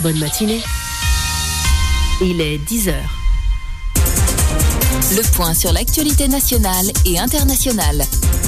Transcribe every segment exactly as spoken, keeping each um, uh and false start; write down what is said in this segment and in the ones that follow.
Bonne matinée. Il est dix heures. Le point sur l'actualité nationale et internationale.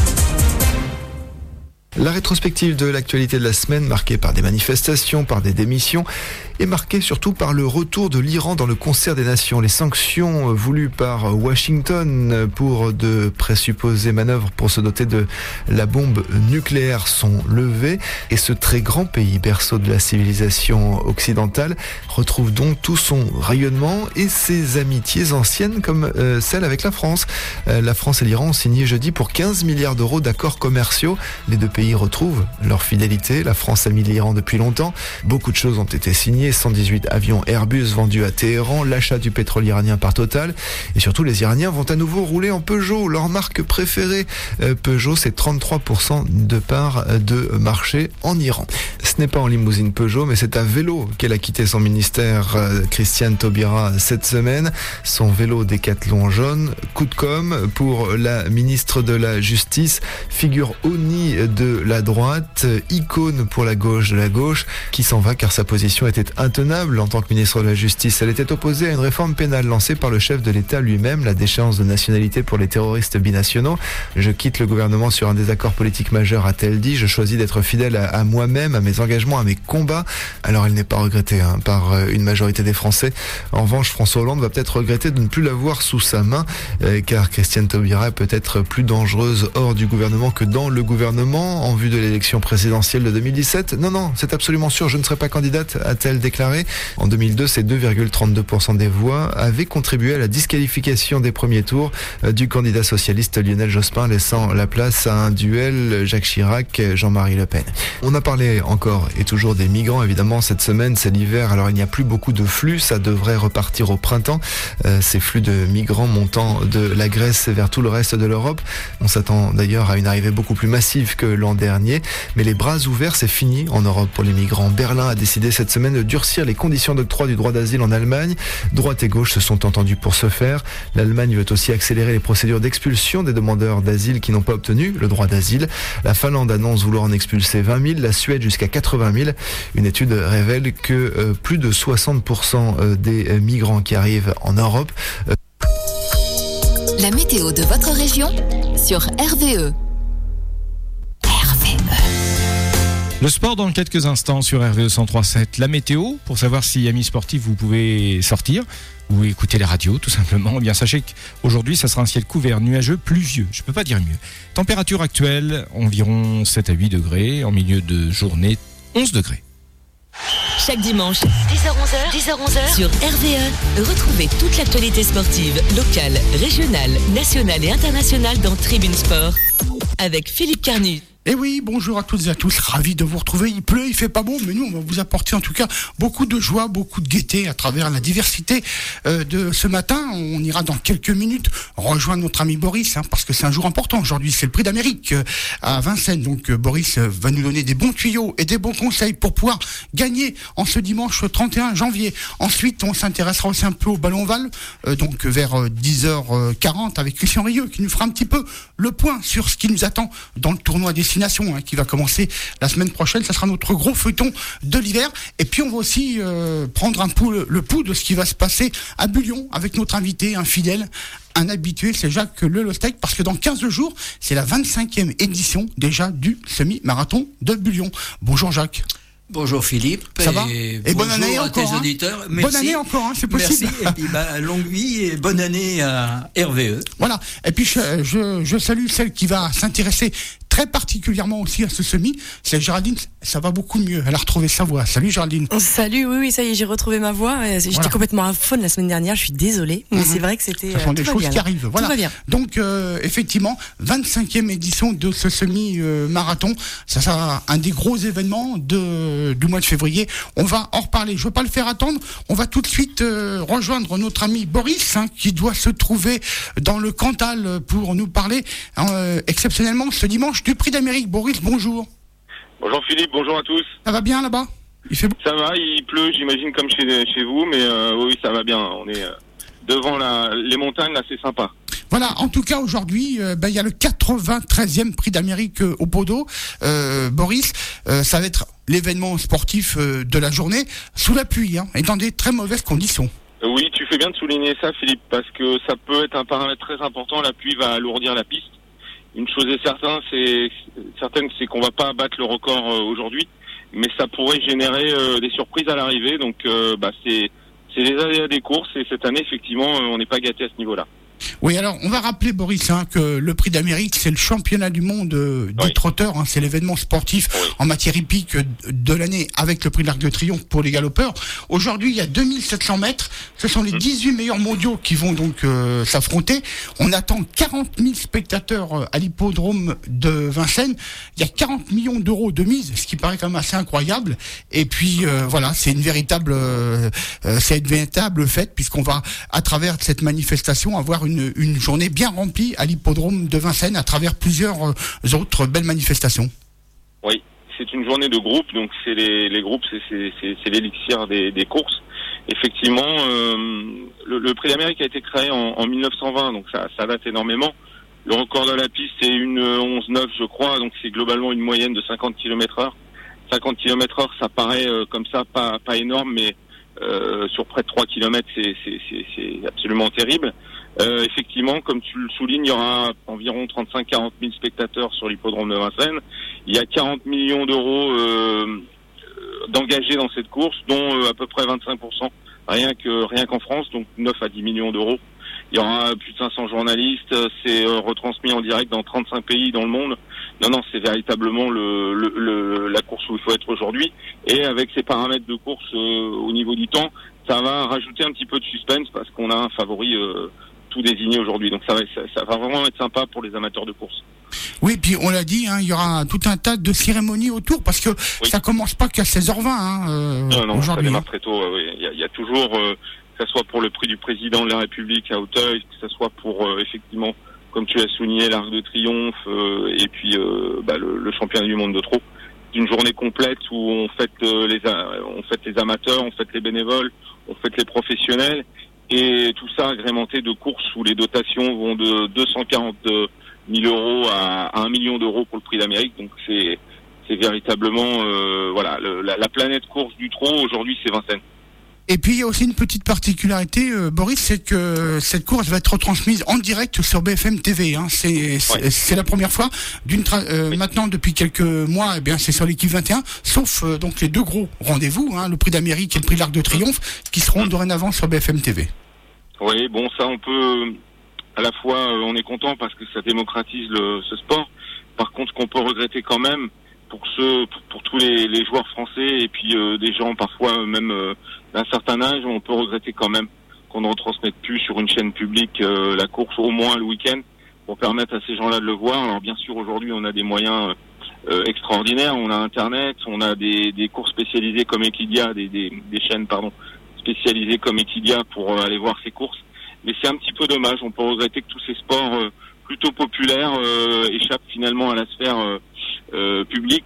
La rétrospective de l'actualité de la semaine, marquée par des manifestations, par des démissions, est marquée surtout par le retour de l'Iran dans le concert des nations. Les sanctions voulues par Washington pour de présupposées manœuvres pour se doter de la bombe nucléaire sont levées. Et ce très grand pays, berceau de la civilisation occidentale, retrouve donc tout son rayonnement et ses amitiés anciennes comme euh, celle avec la France. Euh, la France et l'Iran ont signé jeudi pour quinze milliards d'euros d'accords commerciaux. Les deux pays retrouvent leur fidélité. La France a mis l'Iran depuis longtemps. Beaucoup de choses ont été signées. cent dix-huit avions Airbus vendus à Téhéran, l'achat du pétrole iranien par Total. Et surtout, les Iraniens vont à nouveau rouler en Peugeot, leur marque préférée. Euh, Peugeot, c'est trente-trois pour cent de part de marché en Iran. Ce n'est pas en limousine Peugeot, mais c'est à vélo qu'elle a quitté son ministère, euh, Christiane Taubira, cette semaine. Son vélo Décathlon jaune, coup de com' pour la ministre de la Justice, figure honnie de la droite, icône pour la gauche de la gauche, qui s'en va car sa position était intenable en tant que ministre de la Justice. Elle était opposée à une réforme pénale lancée par le chef de l'État lui-même, la déchéance de nationalité pour les terroristes binationaux. Je quitte le gouvernement sur un désaccord politique majeur, a-t-elle dit. Je choisis d'être fidèle à, à moi-même, à mes engagements, à mes combats. Alors elle n'est pas regrettée hein, par une majorité des Français. En revanche, François Hollande va peut-être regretter de ne plus l'avoir sous sa main, euh, car Christiane Taubira est peut-être plus dangereuse hors du gouvernement que dans le gouvernement, en vue de l'élection présidentielle de deux mille dix-sept. Non, non, c'est absolument sûr, je ne serai pas candidate, a-t-elle déclaré. En deux mille deux, ces deux virgule trente-deux pour cent des voix avaient contribué à la disqualification des premiers tours du candidat socialiste Lionel Jospin, laissant la place à un duel Jacques Chirac-Jean-Marie Le Pen. On a parlé encore et toujours des migrants, évidemment, cette semaine, c'est l'hiver, alors il n'y a plus beaucoup de flux, ça devrait repartir au printemps, euh, ces flux de migrants montant de la Grèce vers tout le reste de l'Europe. On s'attend d'ailleurs à une arrivée beaucoup plus massive que l'an dernier, mais les bras ouverts, c'est fini en Europe pour les migrants. Berlin a décidé cette semaine de durcir les conditions d'octroi du droit d'asile en Allemagne. Droite et gauche se sont entendus pour ce faire. L'Allemagne veut aussi accélérer les procédures d'expulsion des demandeurs d'asile qui n'ont pas obtenu le droit d'asile. La Finlande annonce vouloir en expulser vingt mille, la Suède jusqu'à quatre-vingt mille. Une étude révèle que euh, plus de soixante pour cent des euh, migrants qui arrivent en Europe. Euh... La météo de votre région sur R V E. Le sport dans quelques instants sur R V E cent trois virgule sept. La météo, pour savoir si, amis sportifs, vous pouvez sortir ou écouter les radios, tout simplement. Eh bien, sachez qu'aujourd'hui, ça sera un ciel couvert, nuageux, pluvieux. Je ne peux pas dire mieux. Température actuelle, environ sept à huit degrés. En milieu de journée, onze degrés. Chaque dimanche, dix heures onze heures, dix heures onze heures, sur R V E, retrouvez toute l'actualité sportive, locale, régionale, nationale et internationale dans Tribune Sport, avec Philippe Carnu. Et oui, bonjour à toutes et à tous, ravi de vous retrouver. Il pleut, il fait pas beau, mais nous, on va vous apporter en tout cas beaucoup de joie, beaucoup de gaieté à travers la diversité euh, de ce matin. On ira dans quelques minutes rejoindre notre ami Boris, hein, parce que c'est un jour important aujourd'hui. C'est le prix d'Amérique euh, à Vincennes. Donc euh, Boris euh, va nous donner des bons tuyaux et des bons conseils pour pouvoir gagner en ce dimanche trente et un janvier. Ensuite, on s'intéressera aussi un peu au ballon ovale, euh, donc vers euh, dix heures quarante avec Christian Rieux qui nous fera un petit peu le point sur ce qui nous attend dans le tournoi des Hein, qui va commencer la semaine prochaine. Ça sera notre gros feuilleton de l'hiver. Et puis on va aussi euh, prendre un peu le, le pouls de ce qui va se passer à Bullion avec notre invité, un fidèle, un habitué, c'est Jacques Lelostec, parce que dans quinze jours, c'est la vingt-cinquième édition déjà du semi-marathon de Bullion. Bonjour Jacques. Bonjour Philippe. Ça va ? Et, et bonne bonjour année à encore, tes hein. auditeurs. Merci. Bonne année encore, hein, c'est possible. Merci. Et puis bah, longue vie et bonne année à R V E. Voilà. Et puis je, je, je salue celle qui va s'intéresser très particulièrement aussi à ce semi, c'est Géraldine. Ça va beaucoup mieux. Elle a retrouvé sa voix. Salut Géraldine. Salut, oui, oui, ça y est, j'ai retrouvé ma voix. J'étais voilà. complètement à faune la semaine dernière. Je suis désolée, mais mmh. c'est vrai que c'était. Ce sont euh, des choses bien, qui arrivent. Voilà. Tout va bien. Donc euh, effectivement, vingt-cinquième édition de ce semi-marathon. Ça sera un des gros événements de, du mois de février. On va en reparler. Je ne veux pas le faire attendre. On va tout de suite euh, rejoindre notre ami Boris, hein, qui doit se trouver dans le Cantal pour nous parler euh, exceptionnellement ce dimanche du Prix d'Amérique. Boris, bonjour. Bonjour Philippe, bonjour à tous. Ça va bien là-bas ? Il fait beau ? Ça va, il pleut, j'imagine, comme chez, chez vous, mais euh, oui, ça va bien. On est euh, devant la, les montagnes, là, c'est sympa. Voilà, en tout cas aujourd'hui, euh, ben, il y a le quatre-vingt-treizième prix d'Amérique euh, au Podo. Euh, Boris, euh, ça va être l'événement sportif euh, de la journée sous la pluie hein, et dans des très mauvaises conditions. Oui, tu fais bien de souligner ça, Philippe, parce que ça peut être un paramètre très important. La pluie va alourdir la piste. Une chose est certaine, c'est certaine, c'est qu'on va pas battre le record euh, aujourd'hui, mais ça pourrait générer euh, des surprises à l'arrivée. Donc, euh, bah, c'est c'est les aléas des courses et cette année, effectivement, euh, on n'est pas gâté à ce niveau-là. Oui, alors on va rappeler, Boris, hein, que le Prix d'Amérique, c'est le championnat du monde euh, des oui. trotteurs, hein, c'est l'événement sportif oui. en matière hippique de l'année avec le Prix de l'Arc de Triomphe pour les galopeurs. Aujourd'hui, il y a deux mille sept cents mètres, ce sont les dix-huit meilleurs mondiaux qui vont donc euh, s'affronter. On attend quarante mille spectateurs euh, à l'hippodrome de Vincennes. Il y a quarante millions d'euros de mise, ce qui paraît quand même assez incroyable. Et puis euh, voilà, c'est une véritable, euh, euh, c'est une véritable fête puisqu'on va, à travers cette manifestation, avoir une Une, une journée bien remplie à l'hippodrome de Vincennes à travers plusieurs euh, autres belles manifestations. Oui, c'est une journée de groupe, donc c'est les, les groupes, c'est, c'est, c'est, c'est l'élixir des, des courses. Effectivement, euh, le, le Prix d'Amérique a été créé en, en mille neuf cent vingt, donc ça, ça date énormément. Le record de la piste c'est une onze neuf, je crois, donc c'est globalement une moyenne de cinquante kilomètres heure. cinquante kilomètres heure, ça paraît euh, comme ça pas, pas énorme, mais euh, sur près de trois kilomètres, c'est, c'est, c'est, c'est absolument terrible. Euh, effectivement, comme tu le soulignes, il y aura environ trente-cinq à quarante mille spectateurs sur l'hippodrome de Vincennes. Il y a quarante millions d'euros euh, d'engagés dans cette course, dont euh, à peu près vingt-cinq pour cent rien que rien qu'en France, donc neuf à dix millions d'euros. Il y aura plus de cinq cents journalistes, c'est euh, retransmis en direct dans trente-cinq pays dans le monde. Non, non, c'est véritablement le, le, le, la course où il faut être aujourd'hui. Et avec ces paramètres de course euh, au niveau du temps, ça va rajouter un petit peu de suspense parce qu'on a un favori euh, tout désigné aujourd'hui. Donc ça va, ça, ça va vraiment être sympa pour les amateurs de course. Oui, puis on l'a dit, hein, il y aura tout un tas de cérémonies autour parce que oui. ça commence pas qu'à seize heures vingt hein, euh, non, non, aujourd'hui. Ça démarre très tôt. Euh, oui. il, y a, il y a toujours, euh, que ce soit pour le prix du président de la République à Auteuil, que ce soit pour euh, effectivement, comme tu as souligné, l'Arc de Triomphe euh, et puis euh, bah, le, le championnat du monde de trot. Une journée complète où on fête euh, les, on fête les amateurs, on fête les bénévoles, on fête les professionnels. Et tout ça agrémenté de courses où les dotations vont de deux cent quarante mille euros à un million d'euros pour le Prix d'Amérique. Donc c'est c'est véritablement euh, voilà le, la, la planète course du trot aujourd'hui, c'est Vincennes. Et puis il y a aussi une petite particularité, euh, Boris, c'est que cette course va être retransmise en direct sur B F M T V. Hein. C'est c'est, ouais. c'est la première fois. D'une tra- euh, oui. Maintenant, depuis quelques mois, eh bien c'est sur l'équipe vingt et un, sauf euh, donc les deux gros rendez-vous, hein, le Prix d'Amérique et le Prix de l'Arc de Triomphe, qui seront dorénavant sur B F M T V. Oui, bon, ça on peut, à la fois euh, on est content parce que ça démocratise le, ce sport. Par contre, ce qu'on peut regretter quand même, pour ceux, pour, pour tous les, les joueurs français et puis euh, des gens parfois même euh, d'un certain âge, on peut regretter quand même qu'on ne retransmette plus sur une chaîne publique euh, la course au moins le week-end pour permettre à ces gens-là de le voir. Alors bien sûr, aujourd'hui on a des moyens euh, extraordinaires, on a Internet, on a des, des courses spécialisées comme Equidia, des, des, des chaînes pardon spécialisées comme Equidia pour euh, aller voir ces courses. Mais c'est un petit peu dommage, on peut regretter que tous ces sports euh, plutôt populaires euh, échappent finalement à la sphère euh, euh, publique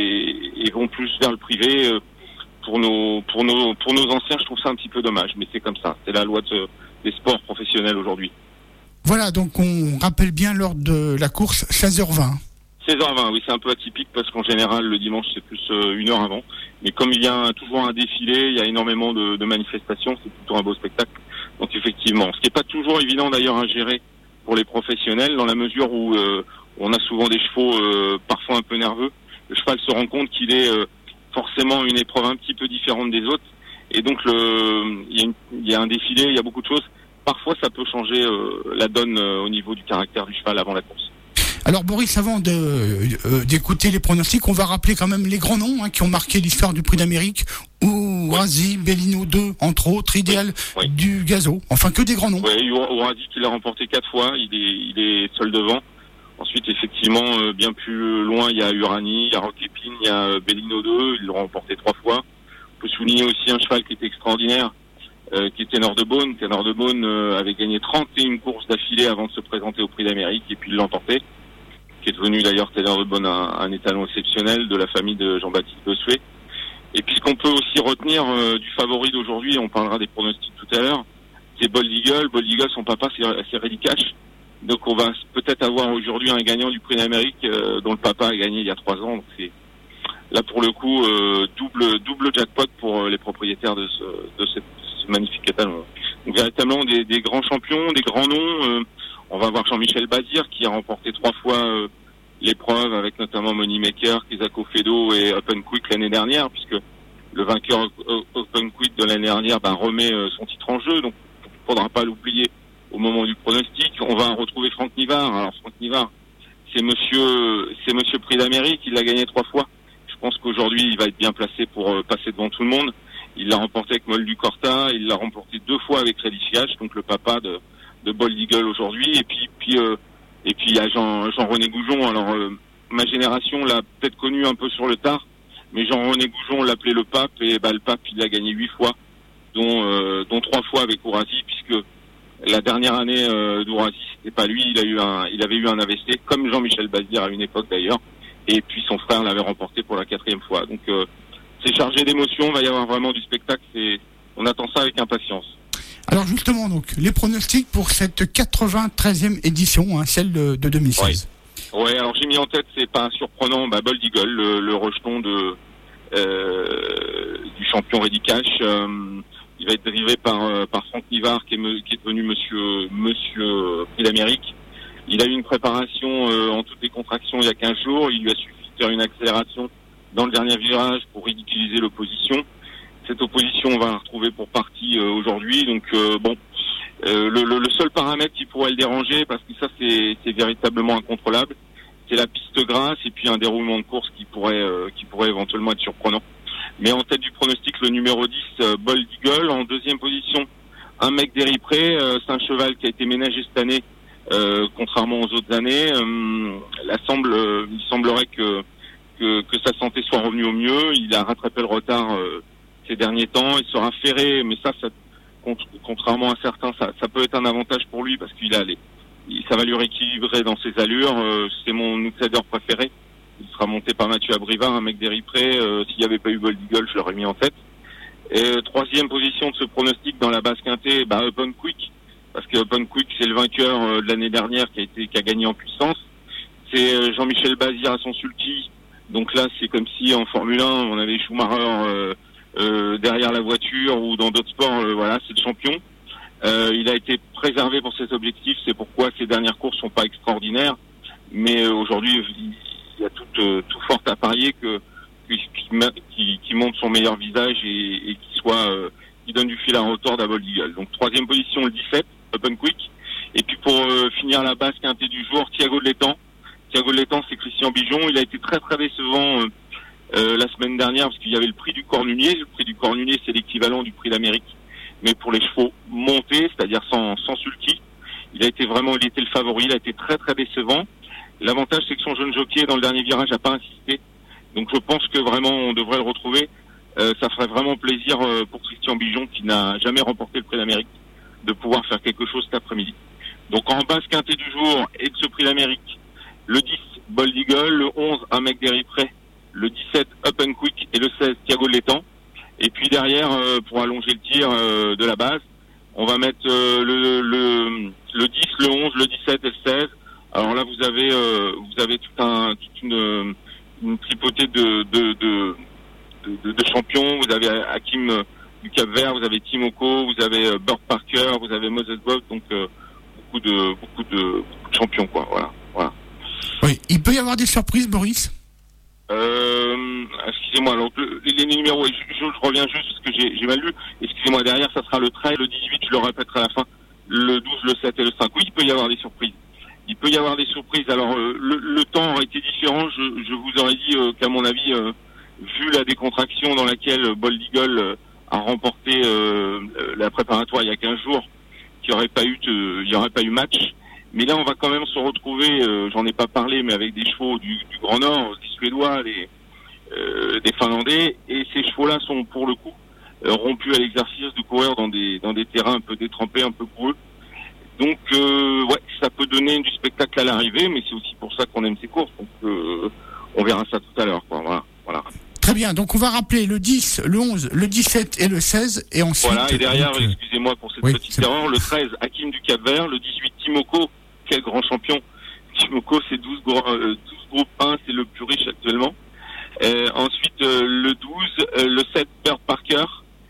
et, et vont plus vers le privé. Euh, pour nos pour nos pour nos anciens, je trouve ça un petit peu dommage, mais c'est comme ça, c'est la loi de, des sports professionnels aujourd'hui. Voilà, donc on rappelle bien l'heure de la course, seize heures vingt. seize heures vingt, oui, c'est un peu atypique parce qu'en général le dimanche c'est plus euh, une heure avant. Mais comme il y a toujours un défilé, il y a énormément de, de manifestations, c'est plutôt un beau spectacle. Donc effectivement, ce qui n'est pas toujours évident d'ailleurs à gérer pour les professionnels, dans la mesure où euh, on a souvent des chevaux euh, parfois un peu nerveux. Le cheval se rend compte qu'il est euh, forcément une épreuve un petit peu différente des autres. Et donc le, il y a, une, il y a un défilé, il y a beaucoup de choses. Parfois ça peut changer euh, la donne euh, au niveau du caractère du cheval avant la course. Alors Boris, avant de, euh, d'écouter les pronostics, on va rappeler quand même les grands noms hein, qui ont marqué l'histoire du Prix d'Amérique. Ourasi, oui. Bellino deux, entre autres, Idéal oui. Oui. du Gazo. Enfin, que des grands noms. Oui, Ourasi qui l'a remporté quatre fois, il est, il est seul devant. Ensuite, effectivement, euh, bien plus loin, il y a Urani, il y a Rock Épine, il y a Bellino deux, il l'a remporté trois fois. On peut souligner aussi un cheval qui était extraordinaire, euh, qui était Nordebone. Nordebone euh, avait gagné trente et une courses d'affilée avant de se présenter au Prix d'Amérique et puis il l'a emporté. Qui est devenu d'ailleurs Nordebone un, un étalon exceptionnel de la famille de Jean-Baptiste Bossuet. Et puis ce qu'on peut aussi retenir euh, du favori d'aujourd'hui, on parlera des pronostics tout à l'heure, c'est Bold Eagle. Bold Eagle, son papa c'est, c'est Reddy Cash, Donc on va peut-être avoir aujourd'hui un gagnant du Prix d'Amérique euh, dont le papa a gagné il y a trois ans. Donc c'est là pour le coup euh, double double jackpot pour euh, les propriétaires de ce de cette, ce magnifique étalon. Donc véritablement des, des grands champions, des grands noms. Euh, on va voir Jean-Michel Bazir qui a remporté trois fois euh, l'épreuve avec notamment Moneymaker, Kesako Fedo et Open Quick l'année dernière, puisque le vainqueur Open Quick de l'année dernière ben, remet euh, son titre en jeu. Donc il ne faudra pas l'oublier au moment du pronostic. On va retrouver Franck Nivard. Alors Franck Nivard, c'est monsieur, c'est monsieur Prix d'Amérique. Il l'a gagné trois fois. Je pense qu'aujourd'hui, il va être bien placé pour euh, passer devant tout le monde. Il l'a remporté avec Moldu Corta. Il l'a remporté deux fois avec Reddy Fiage, donc le papa de, de Bold Eagle aujourd'hui. Et puis, puis, euh, et puis il y a Jean, Jean-René Goujon. Alors euh, ma génération l'a peut-être connu un peu sur le tard, mais Jean-René Goujon l'appelait le pape. Et bah le pape, il l'a gagné huit fois, dont, euh, dont trois fois avec Ourasi, puisque la dernière année euh, d'Ourasi, c'était pas lui, il a eu un, il avait eu un A V C, comme Jean-Michel Bazir à une époque d'ailleurs, et puis son frère l'avait remporté pour la quatrième fois. Donc euh, c'est chargé d'émotions, va y avoir vraiment du spectacle, et on attend ça avec impatience. Alors justement, donc les pronostics pour cette quatre-vingt-treizième édition, hein, celle de, de deux mille seize. Ouais. ouais, alors j'ai mis en tête, c'est pas surprenant, bah, Bold Eagle, le, le rejeton de euh, du champion Reddy Cash. Euh, Il va être dérivé par euh, par Franck Nivard qui est, me, qui est devenu monsieur monsieur Prix d'Amérique. Il a eu une préparation euh, en toutes les contractions il y a quinze jours. Il lui a suffi de faire une accélération dans le dernier virage pour ridiculiser l'opposition. Cette opposition, on va la retrouver pour partie euh, aujourd'hui. Donc euh, bon, euh, le, le, le seul paramètre qui pourrait le déranger, parce que ça c'est, c'est véritablement incontrôlable, c'est la piste grasse et puis un déroulement de course qui pourrait euh, qui pourrait éventuellement être surprenant. Mais en tête du pronostic, le numéro dix, euh, Bold Eagle. En deuxième position, un mec d'Éripré. Euh, c'est un cheval qui a été ménagé cette année, euh, contrairement aux autres années. Euh, la semble, euh, il semblerait que, que que sa santé soit revenue au mieux. Il a rattrapé le retard euh, ces derniers temps. Il sera ferré, mais ça, ça contrairement à certains, ça, ça peut être un avantage pour lui parce qu'il a les, ça va lui rééquilibrer dans ses allures. Euh, c'est mon outsider préféré. Il sera monté par Mathieu Abrivard, un mec d'Éripré. Euh, s'il n'y avait pas eu Bold Eagle, je l'aurais mis en tête. Et euh, troisième position de ce pronostic dans la base quintée, bah, Open Quick. Parce que Open Quick, c'est le vainqueur euh, de l'année dernière qui a été, qui a gagné en puissance. C'est euh, Jean-Michel Bazir à son sulky. Donc là, c'est comme si en Formule un, on avait Schumacher euh, euh, derrière la voiture, ou dans d'autres sports, euh, voilà, c'est le champion. Euh, il a été préservé pour cet objectif. C'est pourquoi ses dernières courses sont pas extraordinaires. Mais euh, aujourd'hui, il, il y a tout, euh, tout fort à parier que qui, qui montre son meilleur visage et, et qui soit euh, qui donne du fil à retordre à Bold Eagle. Donc troisième position le dix-sept, Open Quick. Et puis pour euh, finir la base quintée du jour, Thiago de l'Étang. Thiago de l'Étang, c'est Christian Bijon. Il a été très très décevant euh, euh, la semaine dernière parce qu'il y avait le prix du Cornunier. Le prix du Cornunier, c'est l'équivalent du prix d'Amérique, mais pour les chevaux montés, c'est-à-dire sans sans sulky. Il a été vraiment, il était le favori. Il a été très très décevant. L'avantage, c'est que son jeune jockey dans le dernier virage n'a pas insisté. Donc je pense que vraiment on devrait le retrouver. Euh, ça ferait vraiment plaisir euh, pour Christian Bijon, qui n'a jamais remporté le Prix d'Amérique, de pouvoir faire quelque chose cet après-midi. Donc en base quintée du jour et de ce Prix d'Amérique, le dix, Bold Eagle, le onze, un mec d'Éripré, le dix-sept, Open Quick et le seize, Thiago de l'Étang. Et puis derrière, euh, pour allonger le tir euh, de la base, on va mettre euh, le, le, le dix, le onze, le dix-sept et le seize. Alors là, vous avez, euh, vous avez tout un, toute une... une tripotée de de, de de de champions. Vous avez Hakim euh, du Cap-Vert, vous avez Timoko, vous avez euh, Bird Parker, vous avez Moses Bob, donc euh, beaucoup de beaucoup de beaucoup de champions, quoi. Voilà, voilà. Oui, il peut y avoir des surprises, Boris. Euh, excusez-moi, alors le, les, les numéros, je, je, je reviens juste parce que j'ai j'ai mal lu. Excusez-moi, derrière ça sera le treize, le dix-huit, je le répéterai à la fin, le douze, le sept et le cinq. Oui, il peut y avoir des surprises. Il peut y avoir des surprises. Alors euh, le, le temps aurait été différent. Je, je vous aurais dit euh, qu'à mon avis, euh, vu la décontraction dans laquelle Bold Eagle euh, a remporté euh, la préparatoire il y a quinze jours, qu'il n'y aurait pas eu, de, il y aurait pas eu match. Mais là, on va quand même se retrouver. Euh, j'en ai pas parlé, mais avec des chevaux du, du Grand Nord, des Suédois, des, euh, des Finlandais, et ces chevaux-là sont pour le coup euh, rompus à l'exercice de courir dans des dans des terrains un peu détrempés, un peu boueux. Donc, euh, ouais, ça peut donner du spectacle à l'arrivée, mais c'est aussi pour ça qu'on aime ces courses. Donc, euh, on verra ça tout à l'heure, quoi. Voilà, voilà. Très bien. Donc, on va rappeler le dix, le onze, le dix-sept et le seize, et ensuite. Voilà. Et derrière, donc, excusez-moi pour cette oui, petite erreur, le treize, Hakim du Cap-Vert, le dix-huit, Timoko, quel grand champion. Kimoco, c'est douze, euh, douze groupe un, c'est le plus riche actuellement. Euh, ensuite, euh, le douze, euh, le sept, Bird Parker,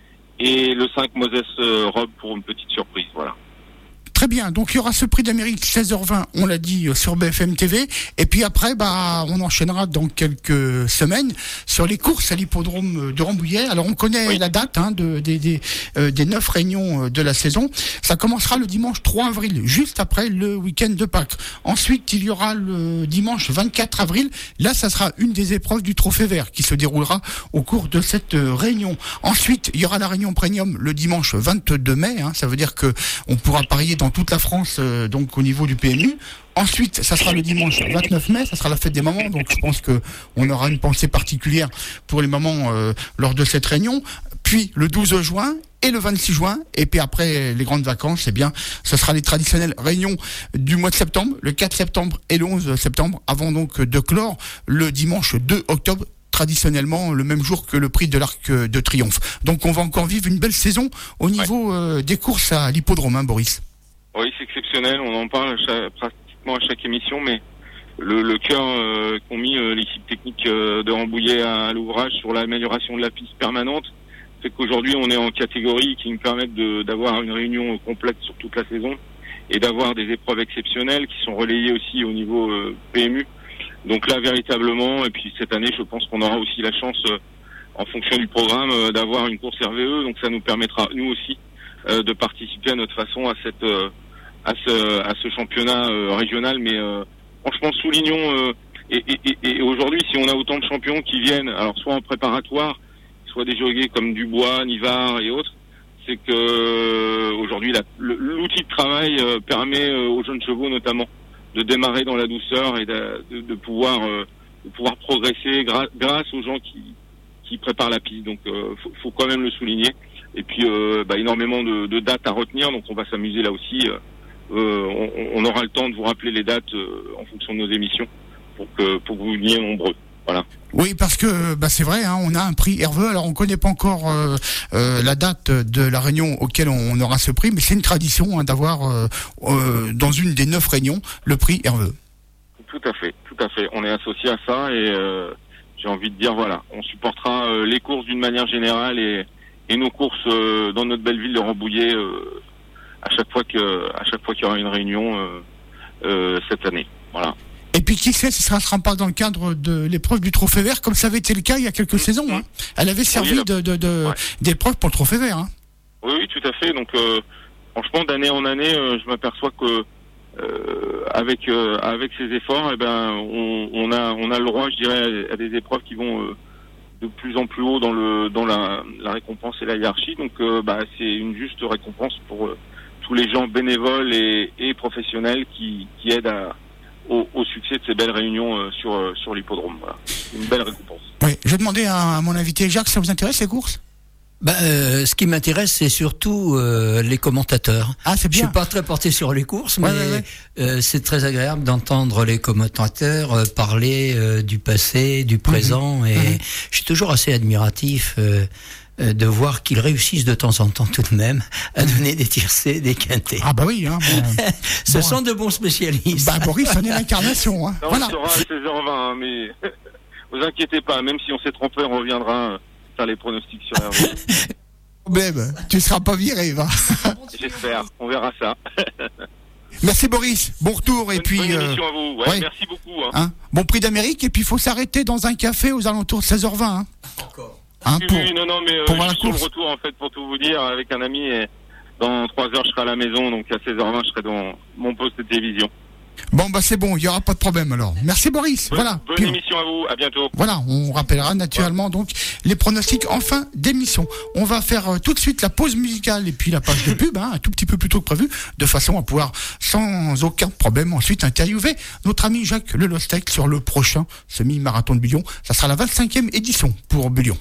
et le cinq, Moses euh, Rob pour une petite surprise, voilà. Très bien, donc il y aura ce prix d'Amérique seize heures vingt, on l'a dit, sur B F M T V, et puis après bah on enchaînera dans quelques semaines sur les courses à l'hippodrome de Rambouillet. Alors on connaît oui. la date hein, de, des, des, euh, des neuf réunions de la saison. Ça commencera le dimanche trois avril, juste après le week-end de Pâques. Ensuite il y aura le dimanche vingt-quatre avril, là ça sera une des épreuves du Trophée Vert qui se déroulera au cours de cette réunion. Ensuite il y aura la réunion Premium le dimanche vingt-deux mai, hein, ça veut dire que on pourra parier dans toute la France, euh, donc au niveau du P M U. Ensuite, ça sera le dimanche vingt-neuf mai, ça sera la fête des mamans, donc je pense que on aura une pensée particulière pour les mamans euh, lors de cette réunion. Puis le douze juin et le vingt-six juin, et puis après les grandes vacances, eh bien, ce sera les traditionnelles réunions du mois de septembre, le quatre septembre et le onze septembre, avant donc de clore le dimanche deux octobre, traditionnellement le même jour que le prix de l'Arc de Triomphe. Donc on va encore vivre une belle saison au niveau ouais. euh, des courses à l'hippodrome, hein, Boris. Oui, c'est exceptionnel, on en parle à chaque, pratiquement à chaque émission, mais le, le cœur euh, qu'ont mis euh, l'équipe technique euh, de Rambouillet à, à l'ouvrage sur l'amélioration de la piste permanente, c'est qu'aujourd'hui on est en catégorie qui nous permettent de, d'avoir une réunion complète sur toute la saison et d'avoir des épreuves exceptionnelles qui sont relayées aussi au niveau euh, P M U. Donc là véritablement, et puis cette année je pense qu'on aura aussi la chance, euh, en fonction du programme, euh, d'avoir une course R V E, donc ça nous permettra nous aussi euh, de participer à notre façon à cette euh, à ce à ce championnat euh, régional. Mais euh, franchement soulignons euh, et, et, et aujourd'hui si on a autant de champions qui viennent, alors soit en préparatoire, soit des jogués comme Dubois, Nivard et autres, c'est que euh, aujourd'hui la, le, l'outil de travail euh, permet euh, aux jeunes chevaux notamment de démarrer dans la douceur et de, de, de pouvoir euh, de pouvoir progresser gra- grâce aux gens qui qui préparent la piste. Donc euh, faut, faut quand même le souligner. Et puis euh, bah, énormément de, de dates à retenir, donc on va s'amuser là aussi. Euh, on, on aura le temps de vous rappeler les dates euh, en fonction de nos émissions pour que pour que vous veniez nombreux. Voilà. Oui, parce que bah c'est vrai, hein, on a un prix R V E. Alors on connaît pas encore euh, euh, la date de la réunion auquel on aura ce prix, mais c'est une tradition hein, d'avoir euh, euh, dans une des neuf réunions le prix R V E. Tout à fait, tout à fait. On est associé à ça et euh, j'ai envie de dire voilà, on supportera euh, les courses d'une manière générale et, et nos courses euh, dans notre belle ville de Rambouillet euh, à chaque fois que à chaque fois qu'il y aura une réunion euh, euh, cette année. Voilà. Et puis qui sait, ce ne sera pas dans le cadre de l'épreuve du Trophée Vert, comme ça avait été le cas il y a quelques mmh. saisons. Hein. Elle avait servi oui, de, de, de, ouais. d'épreuve pour le Trophée Vert. Hein. Oui, oui, tout à fait. Donc, euh, franchement, d'année en année, euh, je m'aperçois que euh, avec euh, avec ces efforts, eh ben, on, on a on a le droit, je dirais, à des épreuves qui vont euh, de plus en plus haut dans le dans la, la récompense et la hiérarchie. Donc, euh, bah, c'est une juste récompense pour euh, tous les gens bénévoles et, et professionnels qui, qui aident à Au, au succès de ces belles réunions euh, sur euh, sur l'hippodrome. Voilà. Une belle récompense. Oui, je vais demander à, à mon invité Jacques, ça vous intéresse ces courses ? Bah, euh, ce qui m'intéresse, c'est surtout euh, les commentateurs. Ah, c'est bien. Je suis pas très porté sur les courses, mais ouais, ouais, ouais. Euh, c'est très agréable d'entendre les commentateurs euh, parler euh, du passé, du présent, mmh. et mmh. je suis toujours assez admiratif. Euh, de voir qu'ils réussissent de temps en temps tout de même à donner des tiercés, des quintés. Ah bah oui, hein. Bon, Ce bon, sont de bons spécialistes. Bah Boris, on est l'incarnation. Hein. Non, voilà. On sera à seize heures vingt, hein, mais vous inquiétez pas, même si on s'est trompé, on reviendra faire les pronostics sur R V E. Même, tu seras pas viré, va. J'espère, on verra ça. Merci Boris, bon retour bonne, et puis. Bonne émission euh, à vous, ouais, ouais. Merci beaucoup. Hein. Hein, bon prix d'Amérique et puis il faut s'arrêter dans un café aux alentours de seize heures vingt. Hein. Encore. Hein, oui, pour, oui, non, non, mais euh, pour voir je suis sur le retour en fait pour tout vous dire avec un ami et dans trois heures je serai à la maison, donc à seize heures vingt je serai dans mon poste de télévision. Bon bah c'est bon, il y aura pas de problème alors. Merci Boris. Bonne, voilà. Bonne Puis, émission à vous, à bientôt. Voilà, on rappellera naturellement donc les pronostics en fin d'émission. On va faire euh, tout de suite la pause musicale et puis la page de pub, hein, un tout petit peu plus tôt que prévu, de façon à pouvoir sans aucun problème ensuite interviewer notre ami Jacques Lelostec sur le prochain semi-marathon de Bullion. Ça sera la vingt-cinquième édition pour Bullion.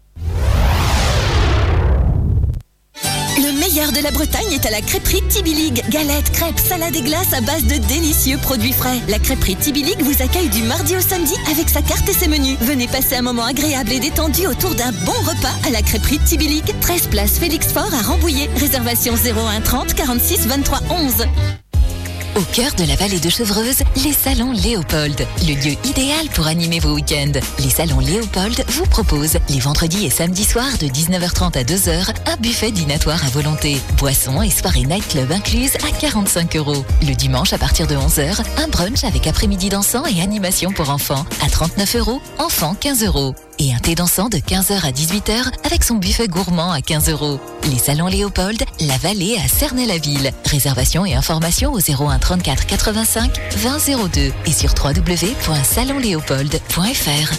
Le meilleur de la Bretagne est à la crêperie Tibilig. Galettes, crêpes, salades et glaces à base de délicieux produits frais. La crêperie Tibilig vous accueille du mardi au samedi avec sa carte et ses menus. Venez passer un moment agréable et détendu autour d'un bon repas à la crêperie Tibilig. treize place Félix Faure à Rambouillet. Réservation zéro un trente quarante-six vingt-trois onze. Au cœur de la vallée de Chevreuse, les salons Léopold, le lieu idéal pour animer vos week-ends. Les salons Léopold vous proposent les vendredis et samedis soirs de dix-neuf heures trente à deux heures un buffet dînatoire à volonté, boissons et soirées nightclub incluses à quarante-cinq euros. Le dimanche à partir de onze heures, un brunch avec après-midi dansant et animation pour enfants à trente-neuf euros, enfants quinze euros. Et un thé dansant de quinze heures à dix-huit heures avec son buffet gourmand à quinze euros. Les salons Léopold, la vallée à Cernay-la-Ville. Réservation et information au zéro un trente-quatre quatre-vingt-cinq vingt zéro deux et sur w w w point salon léopold point f r.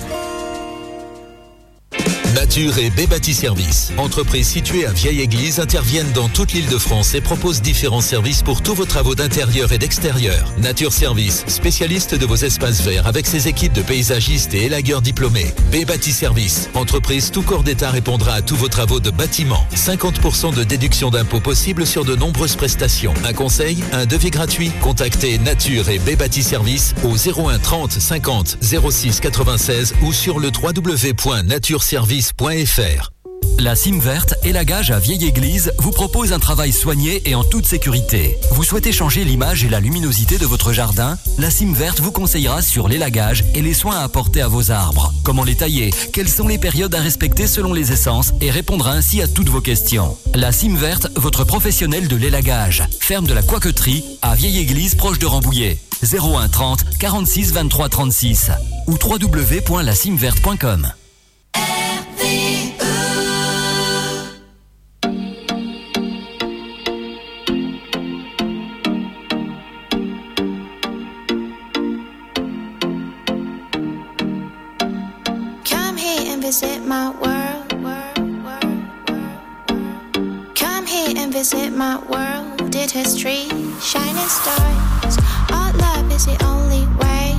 Nature et B Bâti Service, entreprise située à Vieille Église, interviennent dans toute l'île de France et proposent différents services pour tous vos travaux d'intérieur et d'extérieur. Nature Service, spécialiste de vos espaces verts avec ses équipes de paysagistes et élagueurs diplômés. B Bâti Service, entreprise tout corps d'État répondra à tous vos travaux de bâtiment. cinquante pour cent de déduction d'impôts possible sur de nombreuses prestations. Un conseil, un devis gratuit. Contactez Nature et B Bâti Service au zéro un trente cinquante zéro six quatre-vingt-seize ou sur le w w w point nature service point f r. La Cime Verte et la Gage à Vieille Église vous propose un travail soigné et en toute sécurité. Vous souhaitez changer l'image et la luminosité de votre jardin? La Cime Verte vous conseillera sur l'élagage et les soins à apporter à vos arbres. Comment les tailler? Quelles sont les périodes à respecter selon les essences? Et répondra ainsi à toutes vos questions. La Cime Verte, votre professionnel de l'élagage. Ferme de la Coiqueterie à Vieille Église proche de Rambouillet. zéro un trente quarante-six vingt-trois trente-six ou w w w point la cime verte point com. Visit my world, world, world, world. Come here and visit my world. Did history, shining stars. Our love is the only way.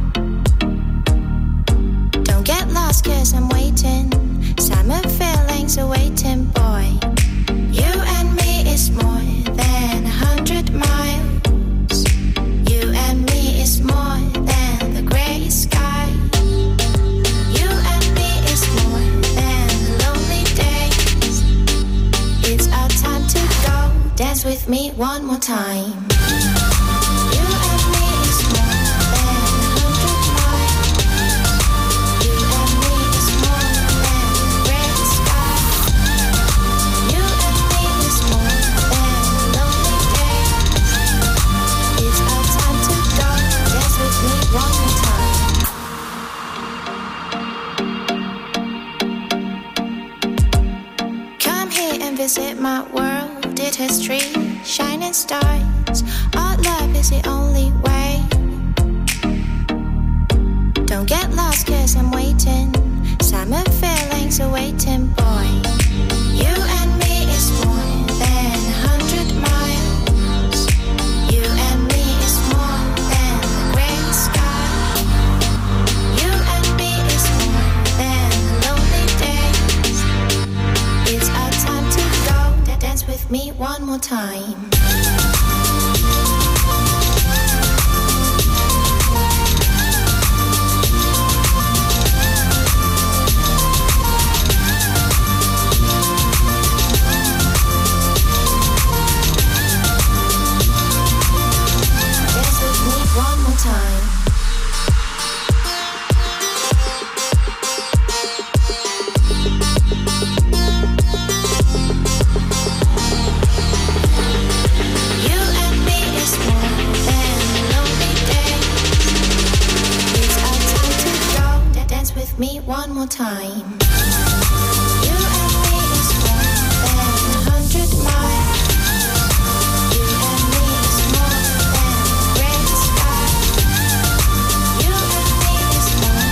Don't get lost cause I'm waiting. Summer feelings are waiting, boy. You and me is more than a hundred miles. You and me is more than the gray sky. Dance with me one more time. You and me is more than a hundred miles. You and me is more than the gray sky. You and me is more than lonely days. It's our time to go. Dance with me one more time. Come here and visit my world. Did history, shining stars. Our love is the only way. Don't get lost cause I'm waiting. Summer feelings are waiting, boy. You and me is more than a hundred miles. You and me is more than the gray sky. You and me is more than lonely days. It's our time to go. Dance with me one more time. Dance with me one more time. Me one more time. You and me is more than a hundred miles. You and me is more than the gray sky. You and me is more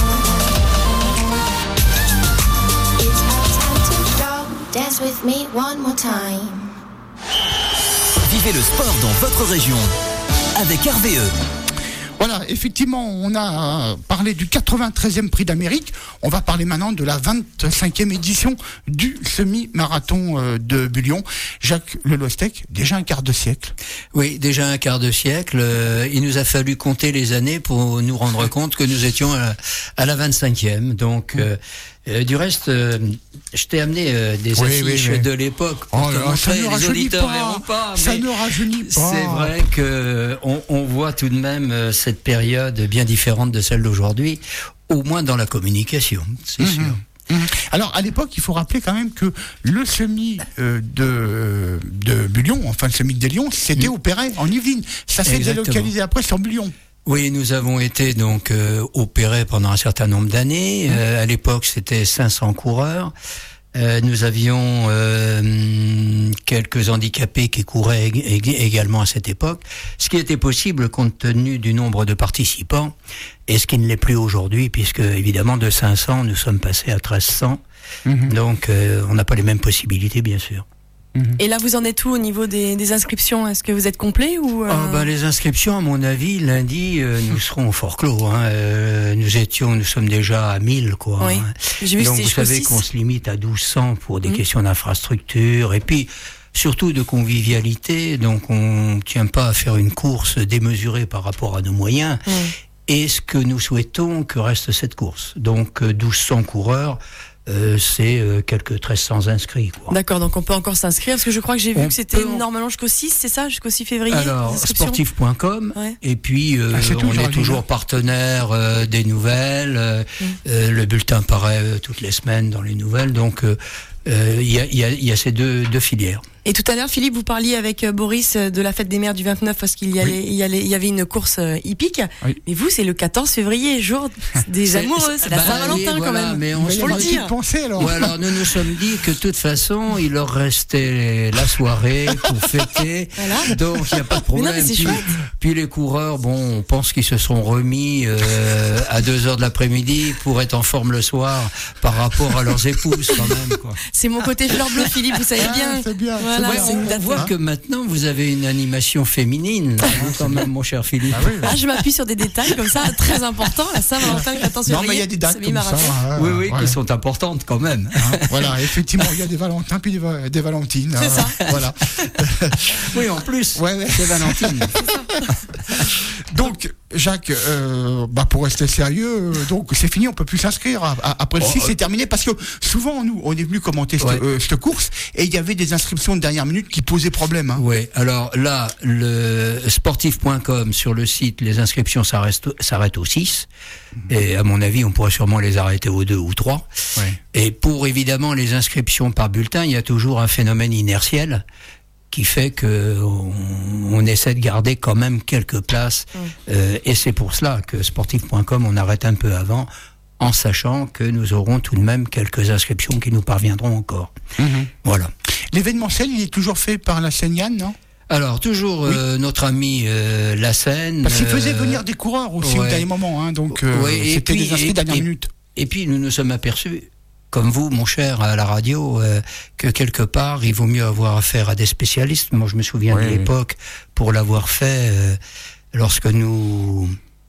than. It's our time to go. Dance with me one more time. Vivez le sport dans votre région avec R V E. Voilà, effectivement, on a parlé du quatre-vingt-treizième prix d'Amérique. On va parler maintenant de la vingt-cinquième édition du semi-marathon de Bullion. Jacques Leloistec, déjà un quart de siècle. Oui, déjà un quart de siècle. Il nous a fallu compter les années pour nous rendre compte que nous étions à la vingt-cinquième. Donc, mmh. euh, Euh, du reste, euh, je t'ai amené euh, des Oui, affiches oui, oui. de l'époque pour Oh te là, montrer. ça ne Les rajeunit auditeurs pas. verront pas. Ça mais ne rajeunit pas. c'est vrai que on, on voit tout de même euh, cette période bien différente de celle d'aujourd'hui, au moins dans la communication, c'est Mhm. sûr. Mhm. Alors à l'époque, il faut rappeler quand même que le semis euh, de de Bullion, enfin le semis des Lions, c'était Mhm. au Perret, en Yvelines. Ça s'est Exactement. délocalisé après sur Bullion. Oui, nous avons été donc euh, opérés pendant un certain nombre d'années. Euh, à l'époque, c'était cinq cents coureurs. Euh, nous avions euh, quelques handicapés qui couraient ég- ég- également à cette époque, ce qui était possible compte tenu du nombre de participants, et ce qui ne l'est plus aujourd'hui, puisque évidemment de cinq cents, nous sommes passés à treize cents. Mhm. Donc, euh, on n'a pas les mêmes possibilités, bien sûr. Et là, vous en êtes où au niveau des, des inscriptions? Est-ce que vous êtes complet ou euh... Ah bah, les inscriptions, à mon avis, lundi, euh, nous serons au fort clos. Hein. Euh, nous étions, nous sommes déjà à mille, quoi. Oui. Hein. J'ai vu que Donc c'était vous jusqu'au savez six. qu'on se limite à douze cents pour des Mm. questions d'infrastructure et puis surtout de convivialité. Donc on ne tient pas à faire une course démesurée par rapport à nos moyens. Mm. Et ce que nous souhaitons que reste cette course. Donc euh, douze cents coureurs. Euh, c'est euh, quelques treize cents inscrits, quoi. D'accord, donc on peut encore s'inscrire parce que je crois que j'ai vu On que c'était peut en- normalement jusqu'au six, c'est ça, jusqu'au six février. Alors, les inscriptions sportif point com, Ouais. et puis euh, Ah, c'est tout, on j'aurais est dit, toujours là. partenaire euh, des nouvelles. euh, Mm. euh, le bulletin paraît euh, toutes les semaines dans les nouvelles, donc euh, euh, il y, a, il y, a, il y a ces deux, deux filières. Et tout à l'heure, Philippe, vous parliez avec euh, Boris euh, de la fête des mères du vingt-neuf parce qu'il y, allait, il y, allait, il y avait une course euh, hippique. Oui. Mais vous, c'est le quatorze février, jour des C'est- amoureux. C'est la bah Saint-Valentin oui, quand voilà, même. mais on Mais se il y faut a le une dire. petite pensée alors. Ou alors nous nous sommes dit que de toute façon il leur restait la soirée pour fêter, Voilà. donc il n'y a pas de Mais problème. non, mais c'est puis, chouette. puis les coureurs, bon, on pense qu'ils se sont remis euh, à deux heures de l'après-midi pour être en forme le soir par rapport à leurs épouses quand même, quoi. C'est mon côté fleur bleue, Philippe, vous savez Ah, bien. c'est bien. Voilà, Ouais, c'est une on, on date. voit que maintenant vous avez une animation féminine, hein, quand même, mon cher Philippe. Ah oui, oui. Ah, je m'appuie sur des détails comme ça, très importants. La Saint-Valentin, le quatorze Non, février. mais il y a des dates comme ça. semi-marathon. hein, Oui, oui, ouais. qui sont importantes quand même. Hein, voilà, effectivement, il y a des Valentins puis des, Va- des Valentines. C'est hein, ça. Voilà. Oui, en plus, Ouais, ouais. c'est Valentine. Donc, Jacques, euh, bah pour rester sérieux, euh, donc c'est fini, on peut plus s'inscrire. A- a- Après le Oh, six, euh. c'est terminé parce que souvent nous, on est venu commenter cette, Ouais. euh, cette course et il y avait des inscriptions de dernière minute qui posaient problème. Hein. Oui, alors là, le sportif point com sur le site, les inscriptions s'arrêtent s'arrêtent au six. Et à mon avis, on pourrait sûrement les arrêter au deux ou trois. Ouais. Et pour évidemment les inscriptions par bulletin, il y a toujours un phénomène inertiel qui fait que on, on essaie de garder quand même quelques places. Euh, et c'est pour cela que sportif point com, on arrête un peu avant, en sachant que nous aurons tout de même quelques inscriptions qui nous parviendront encore. Mhm. Voilà. L'événementiel, il est toujours fait par la Seine-Yann, non? Alors, toujours euh, notre ami euh, La Seine. Parce qu'il faisait euh, venir des coureurs aussi au ouais. dernier moment, hein, donc euh, Ouais, et c'était puis- des inscrits et- dernière et- minute. Et puis, nous nous sommes aperçus, comme vous, mon cher, à la radio, euh, que quelque part, il vaut mieux avoir affaire à des spécialistes. Moi, je me souviens Oui, de oui. l'époque, pour l'avoir fait, euh, lorsque nous,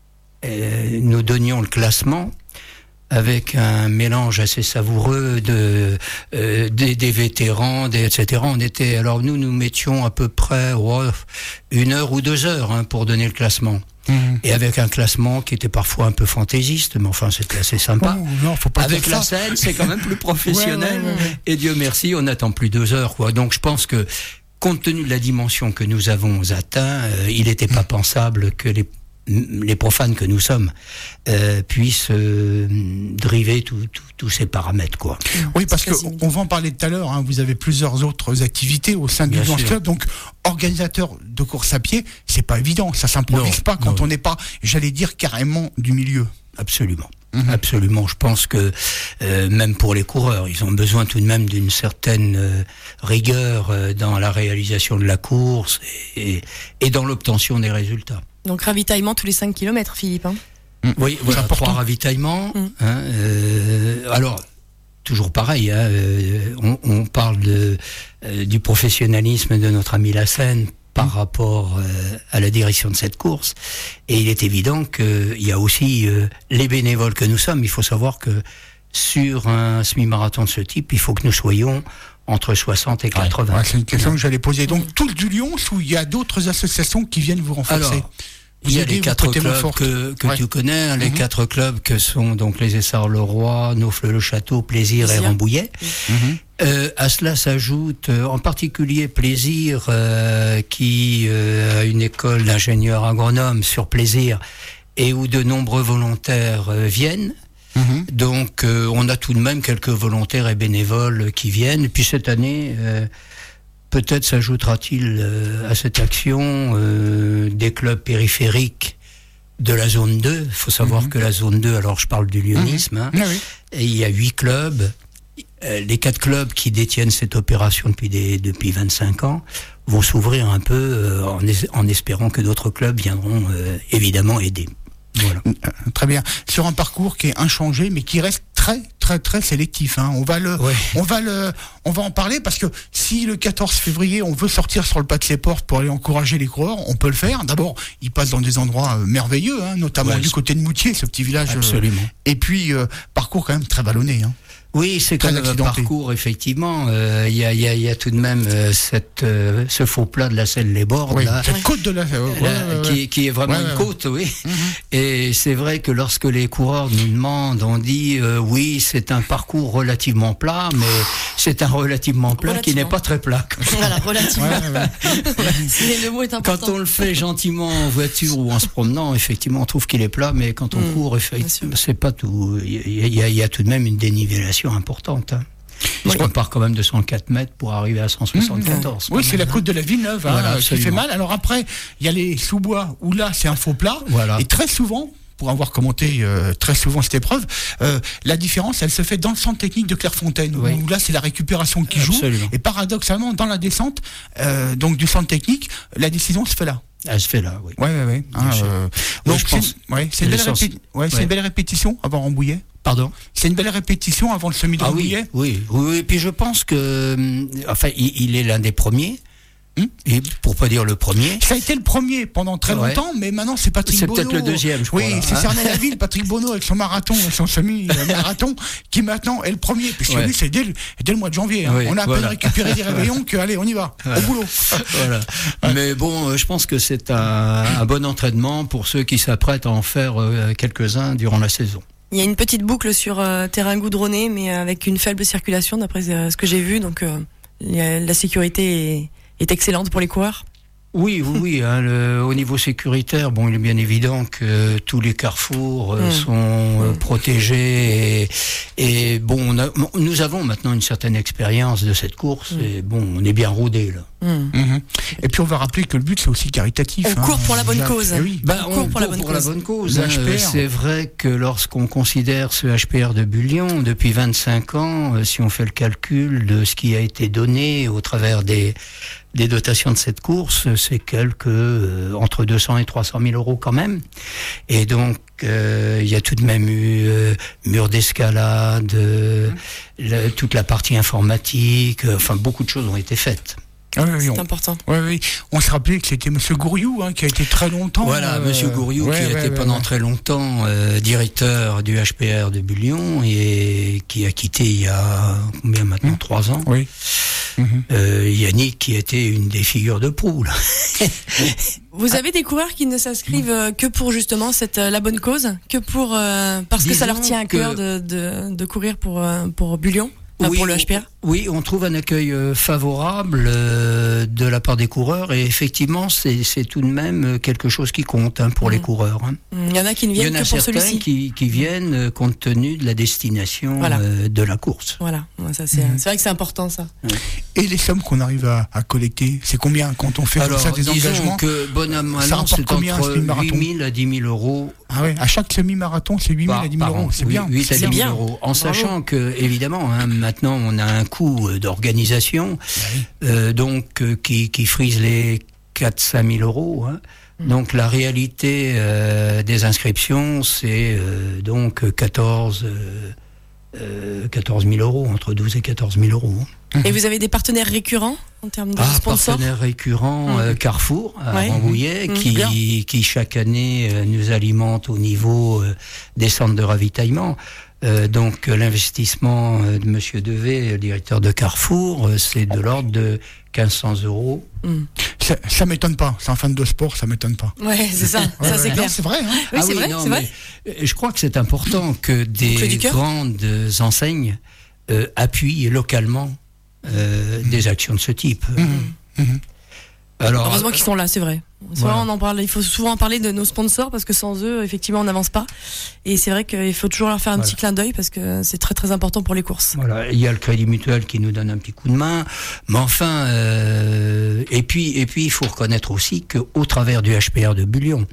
euh, nous donnions le classement, avec un mélange assez savoureux de euh, des, des vétérans, des, et cetera. On était, alors nous, nous mettions à peu près oh, une heure ou deux heures hein, pour donner le classement. Mhm. Et avec un classement qui était parfois un peu fantaisiste, mais enfin c'était assez sympa. Oh, non, faut pas Avec dire la ça. scène, c'est quand même plus professionnel. Ouais, ouais, ouais, ouais. Et Dieu merci, on n'attend plus deux heures, quoi. Donc je pense que, compte tenu de la dimension que nous avons atteint, euh, il n'était pas pensable que les les profanes que nous sommes euh, puissent euh, driver tous tout, tous ces paramètres, quoi. Oui, parce que C'est on va en parler tout à l'heure. Hein, vous avez plusieurs autres activités au sein du Bien Lions sûr. Club. Donc, organisateur de course à pied, c'est pas évident. Ça s'improvise Non, pas quand non. on n'est pas, j'allais dire, carrément du milieu. Absolument. Mhm. Absolument. Je pense que euh, même pour les coureurs, ils ont besoin tout de même d'une certaine euh, rigueur euh, dans la réalisation de la course et, et dans l'obtention des résultats. Donc ravitaillement tous les cinq kilomètres, Philippe. Hein. Oui, voilà, important. trois ravitaillements. Mm. Hein, euh, alors, toujours pareil, hein, euh, on, on parle de, euh, du professionnalisme de notre ami La Seine par rapport euh, à la direction de cette course. Et il est évident qu'il y a aussi euh, les bénévoles que nous sommes. Il faut savoir que sur un semi-marathon de ce type, il faut que nous soyons entre soixante et quatre-vingts. Ouais, c'est une question que j'allais poser. Donc, tout du Lions, où il y a d'autres associations qui viennent vous renforcer. Alors, Il y a les quatre clubs que, que ouais. tu connais, hein, les mmh. quatre clubs que sont donc les Essarts-le-Roi, Naufle-le-Château, Plaisir et Rambouillet. Mmh. Euh, à cela s'ajoute euh, en particulier Plaisir, euh, qui euh, a une école d'ingénieurs agronomes sur Plaisir et où de nombreux volontaires euh, viennent. Mmh. Donc euh, on a tout de même quelques volontaires et bénévoles qui viennent. Et puis cette année... Euh, peut-être s'ajoutera-t-il euh, à cette action euh, des clubs périphériques de la zone deux. Il faut savoir mmh. que la zone deux, alors je parle du lyonisme, mmh. hein, ah oui. et il y a huit clubs. Euh, les quatre clubs qui détiennent cette opération depuis, des, depuis vingt-cinq ans vont s'ouvrir un peu euh, en, es- en espérant que d'autres clubs viendront euh, évidemment aider. Voilà. Très bien. Sur un parcours qui est inchangé, mais qui reste très, très, très sélectif. Hein. On va le, ouais. on va le, on va en parler parce que si le quatorze février on veut sortir sur le pas de ses portes pour aller encourager les coureurs, on peut le faire. D'abord, ils passent dans des endroits euh, merveilleux, hein, notamment ouais, du côté de Moutier, ce petit village. Absolument. Euh, et puis euh, parcours quand même très vallonné. Hein. Oui, c'est quand même un parcours, effectivement. Il euh, y, a, y, a, y a tout de même euh, cette, euh, ce faux plat de la Selle-les-Bordes. Oui, là, cette côte de la... Euh, ouais, là, ouais, qui, ouais. qui est vraiment ouais, une ouais, côte, oui. Mm-hmm. Et c'est vrai que lorsque les coureurs nous demandent, on dit, euh, oui, c'est un parcours relativement plat, mais c'est un relativement plat relativement. qui n'est pas très plat. Voilà, relativement. Ouais, ouais. Le mot est important. Quand on le fait gentiment en voiture ou en se promenant, effectivement, on trouve qu'il est plat, mais quand on mm, court, c'est pas tout. Il y, y, y a tout de même une dénivellation importante. Hein. Parce qu'on part quand même de cent quatre mètres pour arriver à cent soixante-quatorze. Mmh. Oui, c'est la côte de la Villeneuve hein, voilà, qui fait mal. Alors après, il y a les sous-bois où là, c'est un faux plat. Voilà. Et très souvent, pour avoir commenté euh, très souvent cette épreuve, euh, la différence, elle se fait dans le centre technique de Clairefontaine, oui. où là, c'est la récupération qui Absolument. joue. Et paradoxalement, dans la descente, euh, donc du centre technique, la décision se fait là. Elle se fait là, oui. Oui, oui, oui. Hein, euh, donc, je pense. C'est, ouais, c'est, une, belle répé- ouais, c'est ouais. une belle répétition avant Rambouillet. Pardon ? C'est une belle répétition avant le semi de ah Rambouillet. Oui, oui, oui, oui. Et puis je pense que, enfin, il, il est l'un des premiers. Hum et pour pas dire le premier. Ça a été le premier pendant très ouais. longtemps, mais maintenant c'est Patrick c'est Bonneau. C'est peut-être le deuxième, je crois. Oui, là, c'est hein Cernay-la-Ville, Patrick Bonneau avec son marathon, son semi-marathon, qui maintenant est le premier. Puisque ouais. lui, c'est dès le, dès le mois de janvier. Hein. Oui, on a voilà. à peine récupéré des réveillons que, allez, on y va, voilà. au boulot. Voilà. Ouais. Mais bon, euh, je pense que c'est un, un bon entraînement pour ceux qui s'apprêtent à en faire euh, quelques-uns durant la saison. Il y a une petite boucle sur euh, terrain goudronné, mais avec une faible circulation, d'après euh, ce que j'ai vu. Donc, euh, la sécurité est... est excellente pour les coureurs. Oui, oui, oui. Hein, le, au niveau sécuritaire, bon, il est bien évident que tous les carrefours euh, mmh. sont euh, mmh. protégés et, et bon, on a, nous avons maintenant une certaine expérience de cette course mmh. et bon, on est bien rodés là. Mmh. Mmh. Et puis on va rappeler que le but c'est aussi caritatif. On hein. court pour la bonne cause. Eh oui. Ben, on, on court pour, la bonne, pour cause. la bonne cause. Hein, c'est vrai que lorsqu'on considère ce H P R de Bullion depuis vingt-cinq ans, euh, si on fait le calcul de ce qui a été donné au travers des des dotations de cette course, c'est quelques euh, entre deux cents et trois cent mille euros quand même. Et donc il euh, y a tout de même eu euh, mur d'escalade, euh, mmh. la, toute la partie informatique, euh, enfin beaucoup de choses ont été faites. Ah oui, oui, c'est on, important. Oui, oui. On se rappelait que c'était Monsieur Gouriou hein, qui a été très longtemps. Voilà, euh, Monsieur Gouriou ouais, qui a ouais, été ouais, pendant ouais. très longtemps euh, directeur du H P R de Bullion et qui a quitté il y a combien maintenant mmh. trois ans. Oui. Mmh. Euh, Yannick qui était une des figures de proue. Là. Vous avez des coureurs qui ne s'inscrivent que pour justement cette la bonne cause, que pour euh, parce Disons que ça leur tient à cœur de, de de courir pour euh, pour Bullion. Enfin, oui, pour le H P R. Oui, on trouve un accueil euh, favorable euh, de la part des coureurs et effectivement, c'est, c'est tout de même quelque chose qui compte hein, pour mmh. les coureurs. Hein. Il y en a qui ne viennent que pour celui-ci. Il y en a certains qui, qui viennent euh, compte tenu de la destination voilà. euh, de la course. Voilà, ça, c'est, mmh. c'est vrai que c'est important ça. Et les sommes qu'on arrive à, à collecter, c'est combien quand on fait Alors, comme ça des engagements que bon an, c'est combien, entre huit mille à dix mille euros. Ah ouais, à chaque semi-marathon, c'est huit mille à dix mille euros. C'est oui, bien. huit à dix mille euros. En Bravo. Sachant que, évidemment, hein, maintenant, on a un coût d'organisation, oui. euh, donc, euh, qui, qui frise les quatre à cinq mille euros, hein. Mmh. Donc, la réalité euh, des inscriptions, c'est euh, donc quatorze mille euros, entre douze et quatorze mille euros. Et vous avez des partenaires récurrents en termes de ah, sponsors ? Partenaires récurrents, mmh. euh, Carrefour, à ouais. Rambouillet, mmh. qui, qui chaque année euh, nous alimente au niveau euh, des centres de ravitaillement. Euh, donc euh, l'investissement euh, de Monsieur Devet, le directeur de Carrefour, euh, c'est de l'ordre de quinze cents euros. Mm. Ça, ça m'étonne pas. C'est un fan de sport, ça m'étonne pas. Ouais, c'est ça. Ouais, ça c'est ouais. clair. Non, c'est vrai. Hein. Oui, ah c'est oui, vrai. non, c'est vrai. mais je crois que c'est important que des grandes enseignes euh, appuient localement euh, mmh. des actions de ce type. Mmh. Mmh. Alors, heureusement qu'ils sont là, c'est vrai. Voilà. On en parle, il faut souvent en parler de nos sponsors parce que sans eux, effectivement, on n'avance pas. Et c'est vrai qu'il faut toujours leur faire un voilà. petit clin d'œil parce que c'est très très important pour les courses. Voilà, il y a le Crédit Mutuel qui nous donne un petit coup de main, mais enfin, euh, et puis et puis il faut reconnaître aussi que au travers du H P R de Bullion,